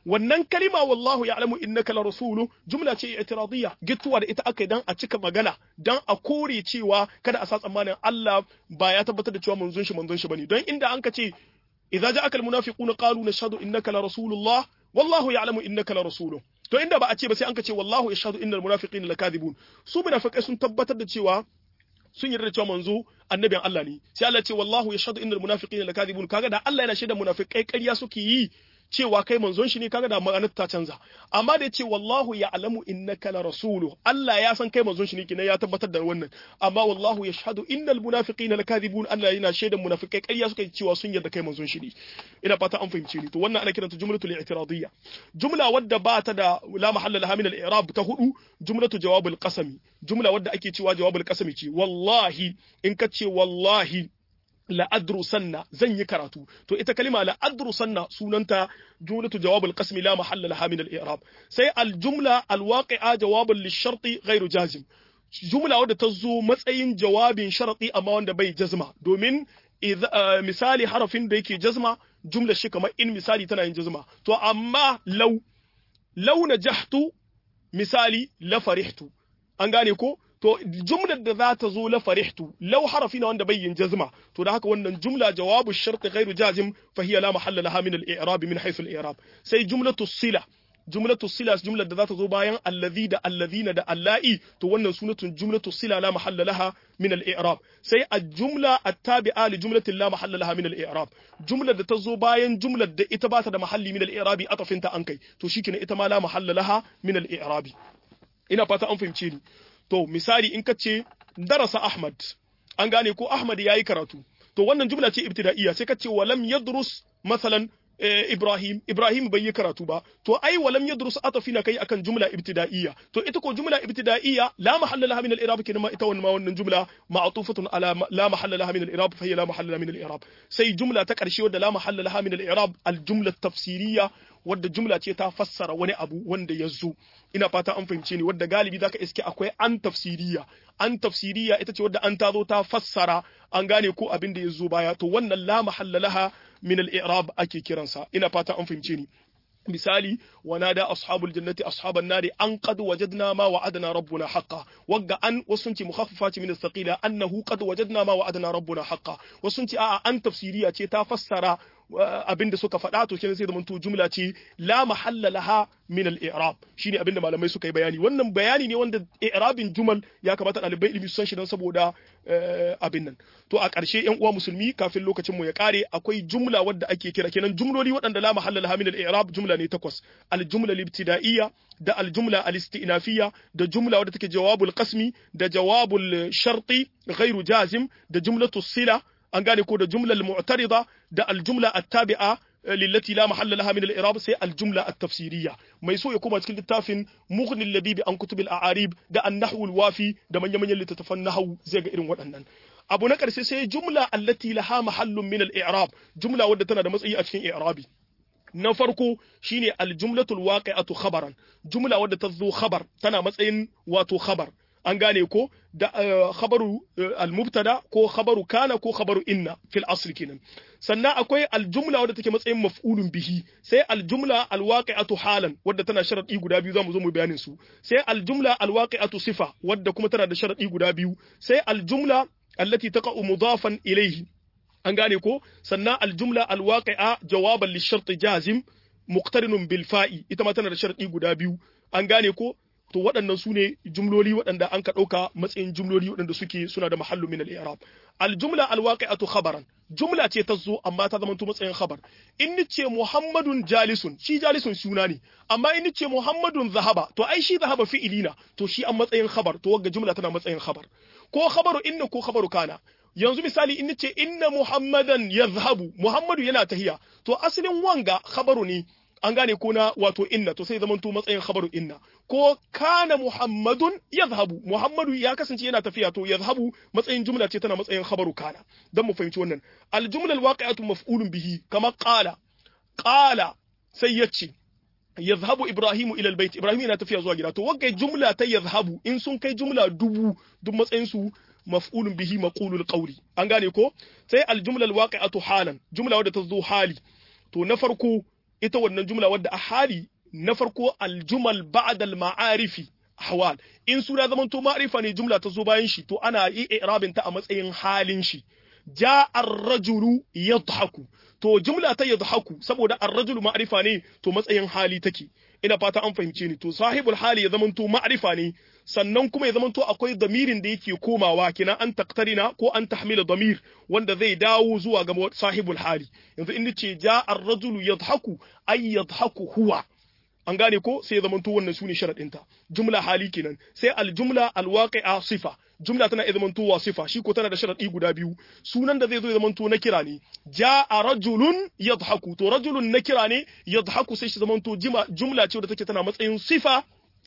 wannan kalima wallahu ya'lamu innaka la rasulu jumla ce i'tiradiyya gittuwa da ita aka dan a cika magana dan a kore cewa kada a sa tsammanin Allah ba ya tabbatar da cewa manzon shi manzon shi bane don inda an ka ce idza ja'aka almunafiquna qalu nashhadu innaka la rasulullah wallahu ya'lamu innaka la rasuluhu to inda ba a ce ba sai an ka ce wallahu yashhadu innal munafiqina lakadibun su munafiqai sun tabbatar da cewa sun yarda da cewa manzo annabin Allah ne sai Allah ce wallahu yashhadu innal munafiqina lakadibun kaga da Allah yana shaida munafiqai ƙarya suke yi cewa kai manzon shi ne kaga da ma'anar ta canza amma da yace wallahu ya'lamu innaka la rasuluhu Allah ya san kai manzon shi ne kina ya tabbatar da wannan amma wallahu yashhadu innal munafiqina lakadibun Allah yana shaidan munafiqai ƙarya suka cewa sun yarda kai manzon shi ne ina fata an fahimce ni to wannan ana kiranta jumlatul i'tiradiyya jumla wadda ba ta da la mahalla laha min al-i'rab ta hudu jumlatu jawabul qasami jumla wadda ake cewa jawabul qasami ce wallahi in ka ce wallahi la'adrusanna zan yi karatu to ita kalima la'adrusanna sunanta jumlatu jawabul qasmi la mahalla laha min al-i'rab sai al-jumla al-waqi'a jawabun lish-sharti ghairu jazim jumla wadda ta zo matsayin jawabin sharti amma wanda bai jazma domin misali harafin da yake jazma jumla shi kamar in misali tana yin jazma to amma law law najahtu misali la farihtu an gane ko to jumlar da za ta zo la farihtu law harafi na wanda bayyin jazma to da haka wannan jumla jawabu shart ghairu jazim fa hiya la mahalla laha min al-i'rab min haythu al-i'rab sai jumlatu sila jumlatu sila jumlar da za ta zo bayan allazi da allazina da allai to wannan sunatun jumlatu sila la mahalla laha min al-i'rab sai al-jumla at-tabi'a li jumlatin la mahalla laha min al-i'rab jumlar da ta zo bayan jumlar da ita ba ta da mahalli min al-i'rabi atafinta an kai to shikenan ita ma la mahalla laha min al-i'rabi ina fata an fahimce ni to misali in ka ce darasa Ahmad an gane ko Ahmad yayi karatu to wannan jumla ce ibtida'iyya sai ka ce walam yadrus masalan Ibrahim Ibrahim bai yi karatu ba to ai walam yadrus atafina kai akan jumla ibtida'iyya to ita ko jumla ibtida'iyya la mahalla laha min al-i'rab kinma ita wannan ma wannan jumla ma'tufatun ala la mahalla laha min al-i'rab fa hiya la mahalla laha min al-i'rab sai jumla ta karshe wadda la mahalla laha min al-i'rab al-jumla tafsiriyya wadda jumla ce ta fassara wani abu wanda ya zo ina fata an fahimce ni wadda galibi zaka iske akwai an tafsiriya an tafsiriya ita ce wadda an ta zo ta fassara an gane ko abin da ya zo baya to wannan la mahalla laha min al-i'rab ake kiransa ina fata an fahimce ni misali wanada ashabul jannati ashaban nari an qad wajadna ma wa'adna rabbuna haqqan wagga an wasunci mukhaffafati min as-saqila annahu qad wajadna ma wa'adna rabbuna haqqan wasunci a'a an tafsiriya ce ta fassara abinda suka faɗa to kenan sai da manto jumla ce la mahalla laha min al-i'rab shine abinda malamai suka yi bayani wannan bayani ne wanda i'rabin jumal ya kamata ɗalibai ilimi su san shi dan saboda abin nan to a ƙarshe ƴan uwa musulmi kafin lokacin mu ya ƙare akwai jumla wadda ake kira kenan jumloli waɗanda la mahalla laha min al-i'rab jumla ne takwas al-jumla al-ibtida'iyya da al-jumla al-istinafiyya da jumla wadda take jawabul qasmi da jawabul sharti ghairu jazim da jumlatu sila an gane ko da jumla al-mu'tarida da al-jumla at-tabi'a lillati la mahalla laha min al-i'rab sai al-jumla at-tafsiriyya mai so ya koma cikin littafin mughni al-labib an kutub al-a'arib da an-nahw al-wafi da manyan manyan littattafan nahwu zai ga irin waɗannan abu na ƙarshe sai jumla allati laha mahallun min al-i'rab jumla wadda tana da matsayi a cikin i'rabi na farko shine al-jumlatul waqi'atu khabaran jumla wadda ta zo khabar tana matsayin wato khabar an gane ko da khabaru al-mubtada ko khabaru kana ko khabaru inna fil asl kenan sannan akwai al-jumla wadda take matsayin maf'ulun bihi sai al-jumla al-waqi'atu halan wadda tana sharadi guda biyu zamu zo mu bayanin su sai al-jumla al-waqi'atu sifa wadda kuma tana da sharadi guda biyu sai al-jumla allati taqa'u mudafan ilayhi an gane ko sannan al-jumla al-waqi'a jawaban lish-shart jazim muqtarinun bil fa'i ita ma tana da sharadi guda biyu an gane ko to waɗannan su ne jumloli waɗanda an ka ɗauka matsayin jumloli waɗanda suke suna da mahallu min al-i'rab al-jumla al-waqi'atu khabaran jumla ce ta zo amma ta zama to matsayin khabar in nice muhammadun jalisun shi jalisun suna ne amma in nice muhammadun zahaba to ai shi zahaba fi'ilina to shi an matsayin khabar to wagga jumla tana matsayin khabar ko khabaru inna ko khabaru kana yanzu misali in nace inna muhammadan yazhabu muhammadu yana tahiya to asalin wanga khabaru ne an gane ko na wato inna to sai zamanto matsayin khabaru inna ko kana muhammadun yazhabu muhammadu ya kasance yana tafiya to yazhabu matsayin jumla ce tana matsayin khabaru kana dan mu fahimci wannan al jumla al waqi'atu maf'ulun bihi kama qala qala sai yace yazhabu ibrahimu ila al bait ibrahim yana tafiya zuwa gida to wagga jumla ta yazhabu in sun kai jumla dubu duk matsayin su maf'ulun bihi maqulul qawli an gane ko sai al jumla al waqi'atu halan jumla wadda ta zo hali to na farko ita wannan jumla wadda a hali na farko aljumal ba'da al-ma'arifi ahwal in suna zaman to ma'rifa ne jumla ta zo bayan shi to ana yi i'rabin ta a matsayin halin shi ja'a ar-rajulu yadhaku to jumla ta yadhaku saboda ar-rajulu ma'rifa ne to matsayin hali take ina fata an fahimce ni to sahibul hali ya zaman to ma'rifa ne sannan kuma ya zaman to akwai damirin da yake komawa kina an taktarina ko an tahmila damir wanda zai dawo zuwa ga sahibul hali yanzu in nace ja'a ar-rajulu yadhaku ay yadhaku huwa an gane ko sai ya zamanto wannan sune sharadin ta jumla hali kenan sai aljumla alwaqi'a sifa jumla tana zamanto wa sifa shi ko tana da sharadi guda biyu sunan da zai zo ya zamanto na kira ne jaa rajulun yadhaku to rajulun na kira ne yadhaku sai shi zamanto jumla ce da take tana matsayin sifa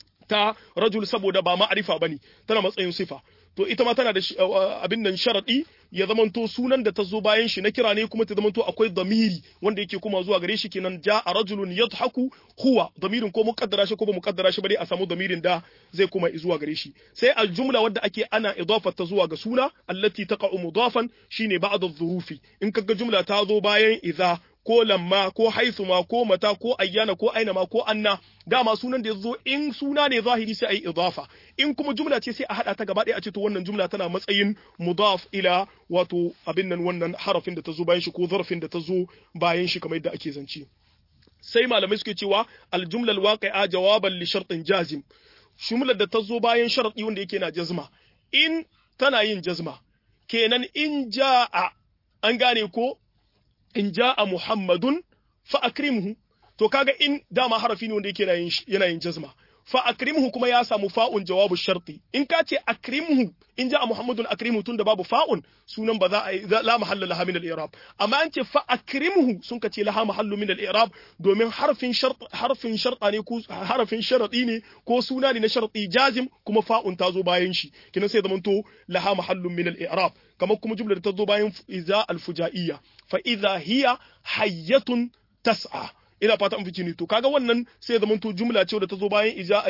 ta rajul saboda ba ma'arifa bane tana matsayin sifa to ita ma tana da abin nan sharadi ya zamanto sunan da ta zo bayan shi na kira ne kuma ta zamanto akwai damiri wanda yake kuma zuwa gare shi kenan ja'a rajulun yadhaku huwa damirin ko muqaddara shi ko ba muqaddara shi ba dai a samu damirin da zai kuma zuwa gare shi sai aljumla wadda ake ana idafar ta zuwa ga suna allati taqa'u mudafan shine ba'd adh-dhurufi in kaga jumla ta zo bayan idza ko lamma ko haithuma ko mata ko ayyana ko aina ma ko anna dama sunan da yazo in suna ne zahiri sai ayi idafa in kuma jumla ce sai a hada ta gaba ɗaya a ce to wannan jumla tana matsayin mudaf ila wato abin nan wannan harafin da ta zo bayan shi ko zarfin da ta zo bayan shi kamar yadda ake zance sai malamai suke cewa aljumla alwaqi'a jawaban li shartin jazim jumlar da ta zo bayan sharadi wanda yake na jazma in tana yin jazma kenan in jaa an gane ko in ja'a Muhammadun fa akrimhu to kaga in dama harafi ne wanda yake yana yin jazma fa akrimhu kuma ya samu fa'un jawabu sharti in ka ce akrimhu in ja'a Muhammadun akrimhu tunda babu fa'un sunan ba za a la mahalla laha min al-i'rab amma an ce fa akrimhu sun ka ce laha mahallu min al-i'rab domin harfin shart harfin sharta ne ko harfin sharadi ne ko suna ne na sharti jazim kuma fa'un ta zo bayan shi kina sai zamanto laha mahallu min al-i'rab kamar kuma jumlar ta zo bayan iza al-fujaiyya fa idha hiya hayyatun tas'a ina fata an fice ni to kaga wannan sai ya zamanto jumla ce da ta zo bayan iza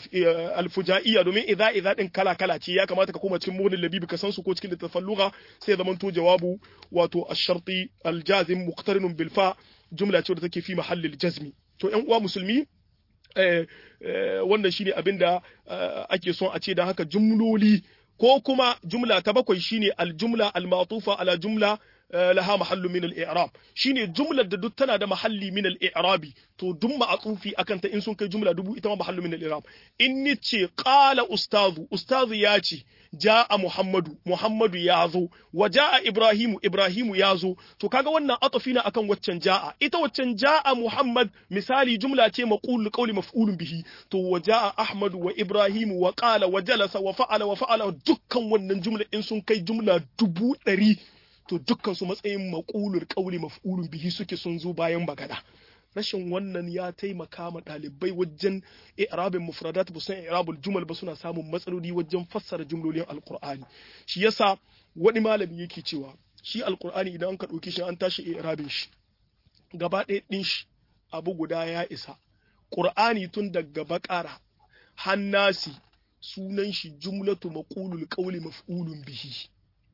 al-fujaiyya domin idha idha din kala kala ce ya kamata ka koma cikin muhallin labibi ka san su ko cikin littafin lugha sai ya zamanto jawabu wato ash-sharti al-jazim muqtarinun bil fa jumla ce da take fi mahallil jazmi to ƴan uwa musulmi eh wannan shine abinda ake son a ce dan haka jumloli ko kuma jumla ta bakwai shine al-jumla al-ma'tufa ala jumla laha mahallu min al-i'rab shine jumlar da duk tana da mahalli min al-i'rabi to duk ma'tufi akan ta in sun kai jumla dubu ita ma mahallu min al-i'rab in nice qala ustazu ustazu ya ce jaa muhammadu muhammadu ya zo wa jaa ibrahimu ibrahimu ya zo to kaga wannan atafina akan waccan jaa ita waccan jaa muhammad misali jumla ce maqul qawli maf'ulun bihi to wa jaa ahmadu wa ibrahimu wa qala wa jalasa wa fa'ala wa fa'ala dukkan wannan jumla in sun kai jumla dubu ɗari to dukkan su matsayin maqulul qawli maf'ulun bihi suke sun zo bayan bagada rashin wannan ya taimaka ma dalibai wajen i'rabin mufradat ba san i'rabul jumal ba suna samun matsaloli wajen fassara jumlolin alqur'ani shi yasa wani malami yake cewa shi alqur'ani idan an ka dauke shi an tashi i'rabin shi gaba ɗaya din shi abu guda ya isa qur'ani tun daga baqara hannasi sunan shi jumlatu maqulul qawli maf'ulun bihi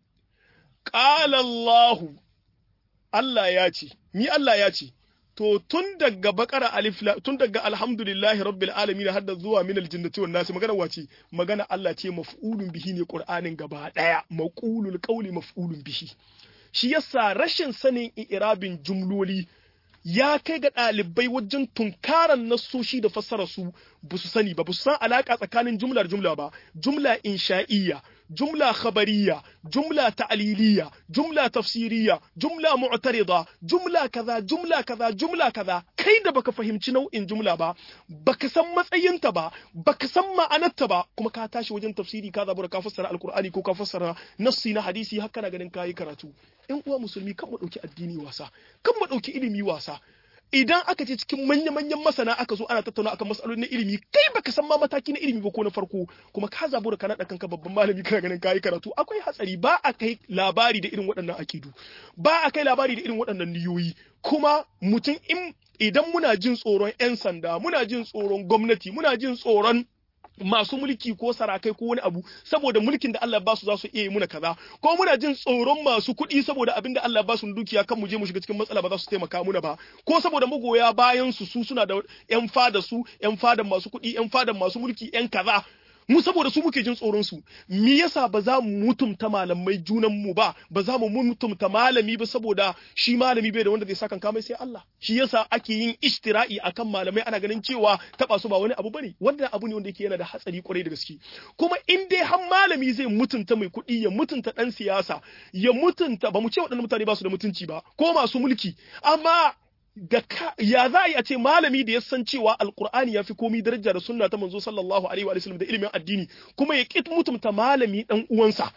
qala Allah Allah ya ce ni Allah ya ce to tun daga bakara alif la tun daga alhamdulillahi rabbil alamin har da zuwa minal jinnati wan nasi magana wace magana Allah ce maf'ulun bihi ne qur'anin gaba daya maqulul qawli maf'ulun bihi shi yasa rashin sanin i'rabin jumloli ya kai ga dalibai wajen tunkaran nassoshi da fassara su ba su sani ba ba su san alaka tsakanin jumla da jumla ba jumla insha'iyya jumla khabariyya jumla ta'liliyya jumla tafsiriyya jumla mu'tarida jumla kaza jumla kaza jumla kaza kai da baka fahimci nau'in jumla ba baka san matsayinta ba baka san ma'anarta ba kuma ka tashi wajen tafsiri ka zabura ka fassara alqur'ani ko ka fassara nassi na hadisi har kana ganin kai karatu ɗan uwa musulmi kan mu dauki addini wasa kan mu dauki ilimi wasa idan aka ce cikin manya-manyan masana aka zo ana tattauna akan matsaloli na ilimi kai baka san ma mataki na ilimi ba ko na farko kuma ka zabura kana da kanka babban malami kana ganin kai karatu akwai hatsari ba a kai labari da irin waɗannan akidu ba a kai labari da irin waɗannan niyoyi kuma mutum in idan muna jin tsoron yan sanda muna jin tsoron gwamnati muna jin tsoron masu mulki ko sarakai ko wani abu saboda mulkin da Allah ba su za su iya yi muna kaza ko muna jin tsoron masu kuɗi saboda abin da Allah ba su dukiya kan mu je mu shiga cikin matsala ba za su taimaka muna ba ko saboda magoya bayan su su suna da yan fada su yan fadan masu kuɗi yan fadan masu mulki yan kaza mu saboda su muke jin tsoron su me yasa ba za mu mutumta malamai junan mu ba ba za mu mutumta malami ba saboda shi malami bai da wanda zai saka kamai sai Allah shi yasa ake yin ishtira'i akan malamai ana ganin cewa taba su ba wani abu bane wannan abu ne wanda yake yana da hatsari kwarai da gaske kuma in dai har malami zai mutunta mai kuɗi ya mutunta dan siyasa ya mutunta ba mu ce waɗannan mutane ba su da mutunci ba ko masu mulki amma da ya za a ce malami da ya san cewa alkur'ani ya fi komi daraja da sunna ta manzo sallallahu alaihi wa sallam da ilimin addini kuma ya kit mutumta malami dan uwansa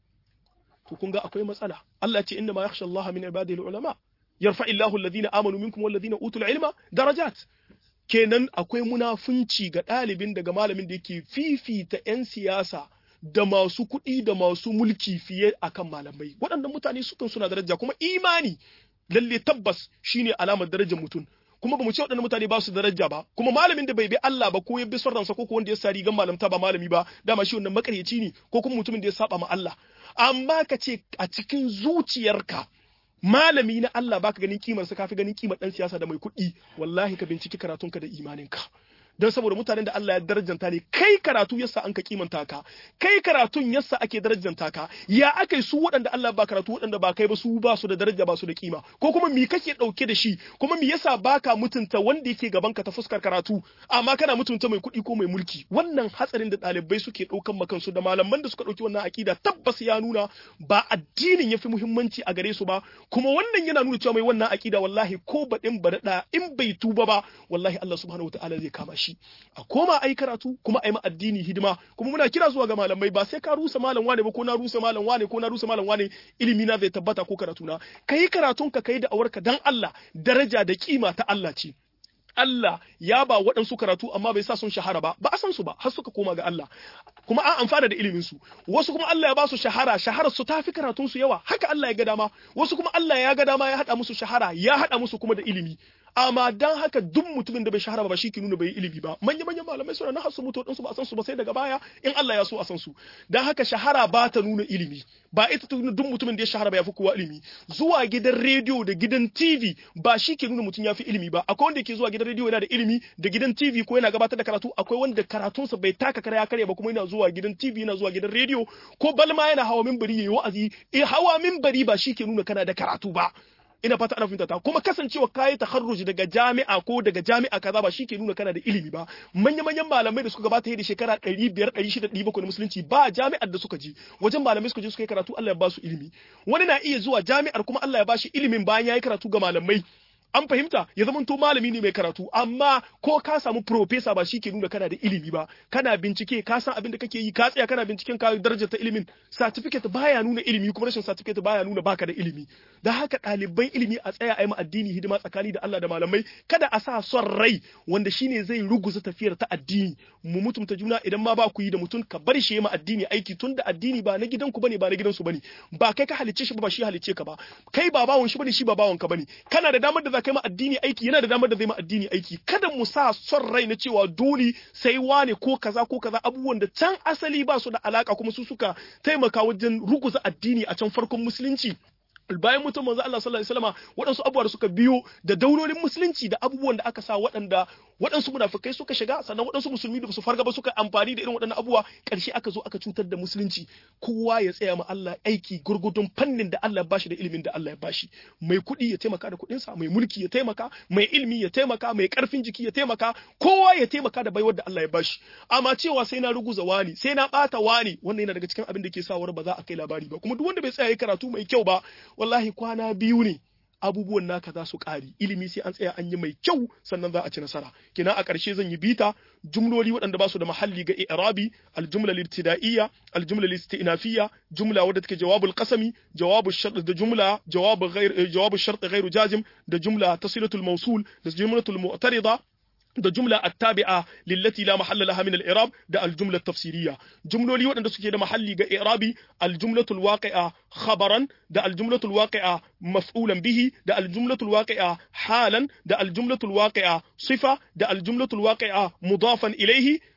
to kun ga akwai matsala Allah ya ce inna ma yakhsha Allah min ibadihi ulama yarfa illahu alladhina amanu minkum walladhina utul ilma darajat kenan akwai munafunci ga dalibin daga malamin da yake fifita yan siyasa da masu kuɗi da masu mulki fiye akan malamai waɗannan mutane sukan suna daraja kuma imani lalle tabbas shine alamar darajar mutum kuma bamu ce waɗannan mutane ba su daraja ba kuma malamin da bai bi Allah ba ko ya bi sarransa ko wanda ya sa rigan malamta ba malami ba dama shi wannan makaryaci ne ko kuma mutumin da ya saba ma Allah amma ka ce a cikin zuciyarka malami na Allah baka ganin kimar sa kafi ganin kimar dan siyasa da mai kuɗi wallahi ka binciki karatunka da imaninka don saboda mutanen da Allah ya darajanta ne kai karatu yasa an ka kimanta ka kai karatun yasa ake darajanta ka ya akai su waɗanda Allah ba karatu waɗanda ba kai ba su ba su da daraja ba su da kima ko kuma me kake dauke da shi kuma me yasa baka mutunta wanda yake gaban ka ta fuskar karatu amma kana mutunta mai kuɗi ko mai mulki wannan hatsarin da ɗalibai suke daukan makan su da malaman da suka dauki wannan akida tabbas ya nuna ba addinin yafi muhimmanci a gare su ba kuma wannan yana nuna cewa mai wannan akida wallahi ko baɗin baɗaɗa in bai tuba ba wallahi Allah subhanahu wataala zai kama shi a koma ai karatu kuma ai ma addini hidima kuma muna kira zuwa ga malamai ba sai ka rusa malam wane ba ko na rusa malam wane ko na rusa malam wane ilimi na zai tabbata ko karatu na kai karatun ka kai da awarka dan Allah daraja da kima ta Allah ce Allah ya ba waɗansu karatu amma bai sa sun shahara ba ba a san su ba har suka koma ga Allah kuma an amfana da ilimin su wasu kuma Allah ya ba su shahara shaharar su tafi karatun su yawa haka Allah ya ga dama wasu kuma Allah ya ga dama ya hada musu shahara ya hada musu kuma da ilimi amma dan haka duk mutumin da bai shahara ba shi ke nuna bai ilimi ba manya manyan malamai suna na hasu mutu su ba san su ba sai daga baya in Allah ya so a san su dan haka shahara ba ta nuna ilimi ba ita ta nuna duk mutumin da ya shahara ba ya fi kowa ilimi zuwa gidan rediyo da gidan T V ba shi ke nuna mutum ya fi ilimi ba akwai wanda ke zuwa gidan rediyo yana da ilimi da gidan T V ko yana gabatar da karatu akwai wanda karatunsa bai taka kare ya karya ba kuma yana zuwa gidan T V yana zuwa gidan rediyo ko balma yana hawa minbari yayi wa'azi eh hawa minbari ba shi ke nuna kana da karatu ba ina fata ana fahimta ta kuma kasancewa kayi takharruji daga jami'a ko daga jami'a kaza ba shike nuna kana da ilimi ba manya manyan malamai da suka gabata da shekara ɗari biyar ɗari shida ɗari bakwai na musulunci ba jami'ar da suka je wajen malamai suka je suka yi karatu Allah ya ba su ilimi wani na iya zuwa jami'ar kuma Allah ya ba shi ilimin bayan yayi karatu ga malamai an fahimta ya zama to malami ne mai karatu amma ko ka samu professor ba shi ke nuna kana da ilimi ba kana bincike ka san abin da kake yi ka tsaya kana binciken ka darajar ta ilimin certificate baya nuna ilimi kuma rashin certificate baya nuna baka da ilimi da haka ɗaliban ilimi a tsaya a yi addini hidima tsakani da Allah da malamai kada a sa son rai wanda shine zai ruguza tafiyar ta addini mu mutumta juna idan ma ba ku yi da mutum ka bar shi ma addini aiki tun da addini ba na gidanku bane ba na gidansu bane ba kai ka halicce shi ba shi halicce ka ba kai ba bawon shi bane shi ba bawon ka bane kana da damar da za kai ma addini aiki yana da damar da zai ma addini aiki kada mu sa son rai na cewa dole sai wane ko kaza ko kaza abubuwan da can asali ba su da alaka kuma su suka taimaka wajen ruguza addini a can farkon musulunci bayan mutum manzo Allah sallallahu alaihi wasallam waɗansu abubuwa da suka biyo da daulolin musulunci da abubuwan da aka sa waɗanda waɗansu munafikai suka shiga sannan waɗansu musulmi da su farga ba suka amfani da irin waɗannan abubuwa ƙarshe aka zo aka cutar da musulunci kowa ya tsaya ma Allah aiki gurgudun fannin da Allah ya bashi da ilimin da Allah ya bashi mai kuɗi ya taimaka da kuɗinsa mai mulki ya taimaka mai ilimi ya taimaka mai ƙarfin jiki ya taimaka kowa ya taimaka da baiwar da Allah ya bashi amma cewa sai na ruguza wani sai na ɓata wani wannan yana daga cikin abin da ke sawar ba za a kai labari ba kuma duk wanda bai tsaya ya karatu mai kyau ba wallahi kwana biyu ne abubuwan naka za su ƙari ilimi sai an tsaya an yi mai kyau sannan za a ci nasara kina a ƙarshe zan yi bita jumloli waɗanda ba su da mahalli ga i'rabi aljumla al-ibtida'iyya aljumla al-istinafiyya jumla wadda take jawabul qasami jawabu shart da jumla jawabu ghair jawabu shart ghairu jazim da jumla tasilatul mawsul da jumlatul mu'tarida da jumla attabi'a lillati la mahalla laha min al-i'rab da al-jumla at-tafsiriyya jumloli waɗanda suke da mahalli ga i'rabi al-jumlatu al-waqi'a khabaran da al-jumlatu al-waqi'a maf'ulan bihi da al-jumlatu al-waqi'a halan da al-jumlatu al-waqi'a sifa da al-jumlatu al-waqi'a mudafan ilayhi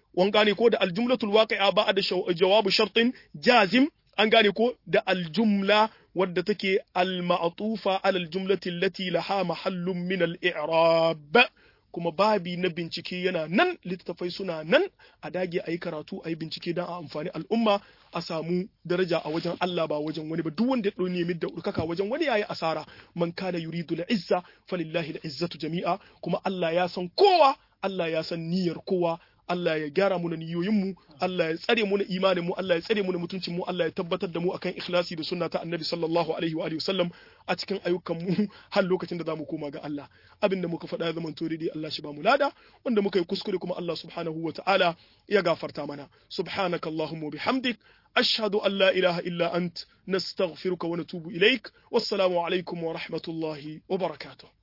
wan gane ko da aljumlatul waqi'a ba da jawabu shartin jazim an gane ko da aljumla wadda take al-ma'tufa ala al-jumlati allati laha mahallun min al-i'rab kuma babi na bincike yana nan littattafai suna nan a dage ayi karatu ayi bincike dan a amfani al'umma a samu daraja a wajen Allah ba wajen wani ba duk wanda ya nemi da urkaka wajen wani yayi asara man kana yuridu al-izza falillahi al-izzatu jami'a kuma Allah ya san kowa Allah ya san niyyar kowa Allah ya gyara mu na niyoyinmu, Allah ya tsare mu na imanin mu, Allah ya tsare mu na mutuncin mu, Allah ya tabbatar da mu akan ikhlasi da sunna ta Annabi sallallahu alaihi wa alihi wasallam a cikin ayyukan mu har lokacin da zamu koma ga Allah. Abinda muka faɗa ya zama tori dai Allah shi ba mu lada, wanda muka yi kuskure kuma Allah subhanahu wa ta'ala ya gafarta mana. Subhanakallahumma wa bihamdik ashhadu an la ilaha illa ant nastaghfiruka wa natubu ilaik. Wassalamu alaikum wa rahmatullahi wa barakatuh.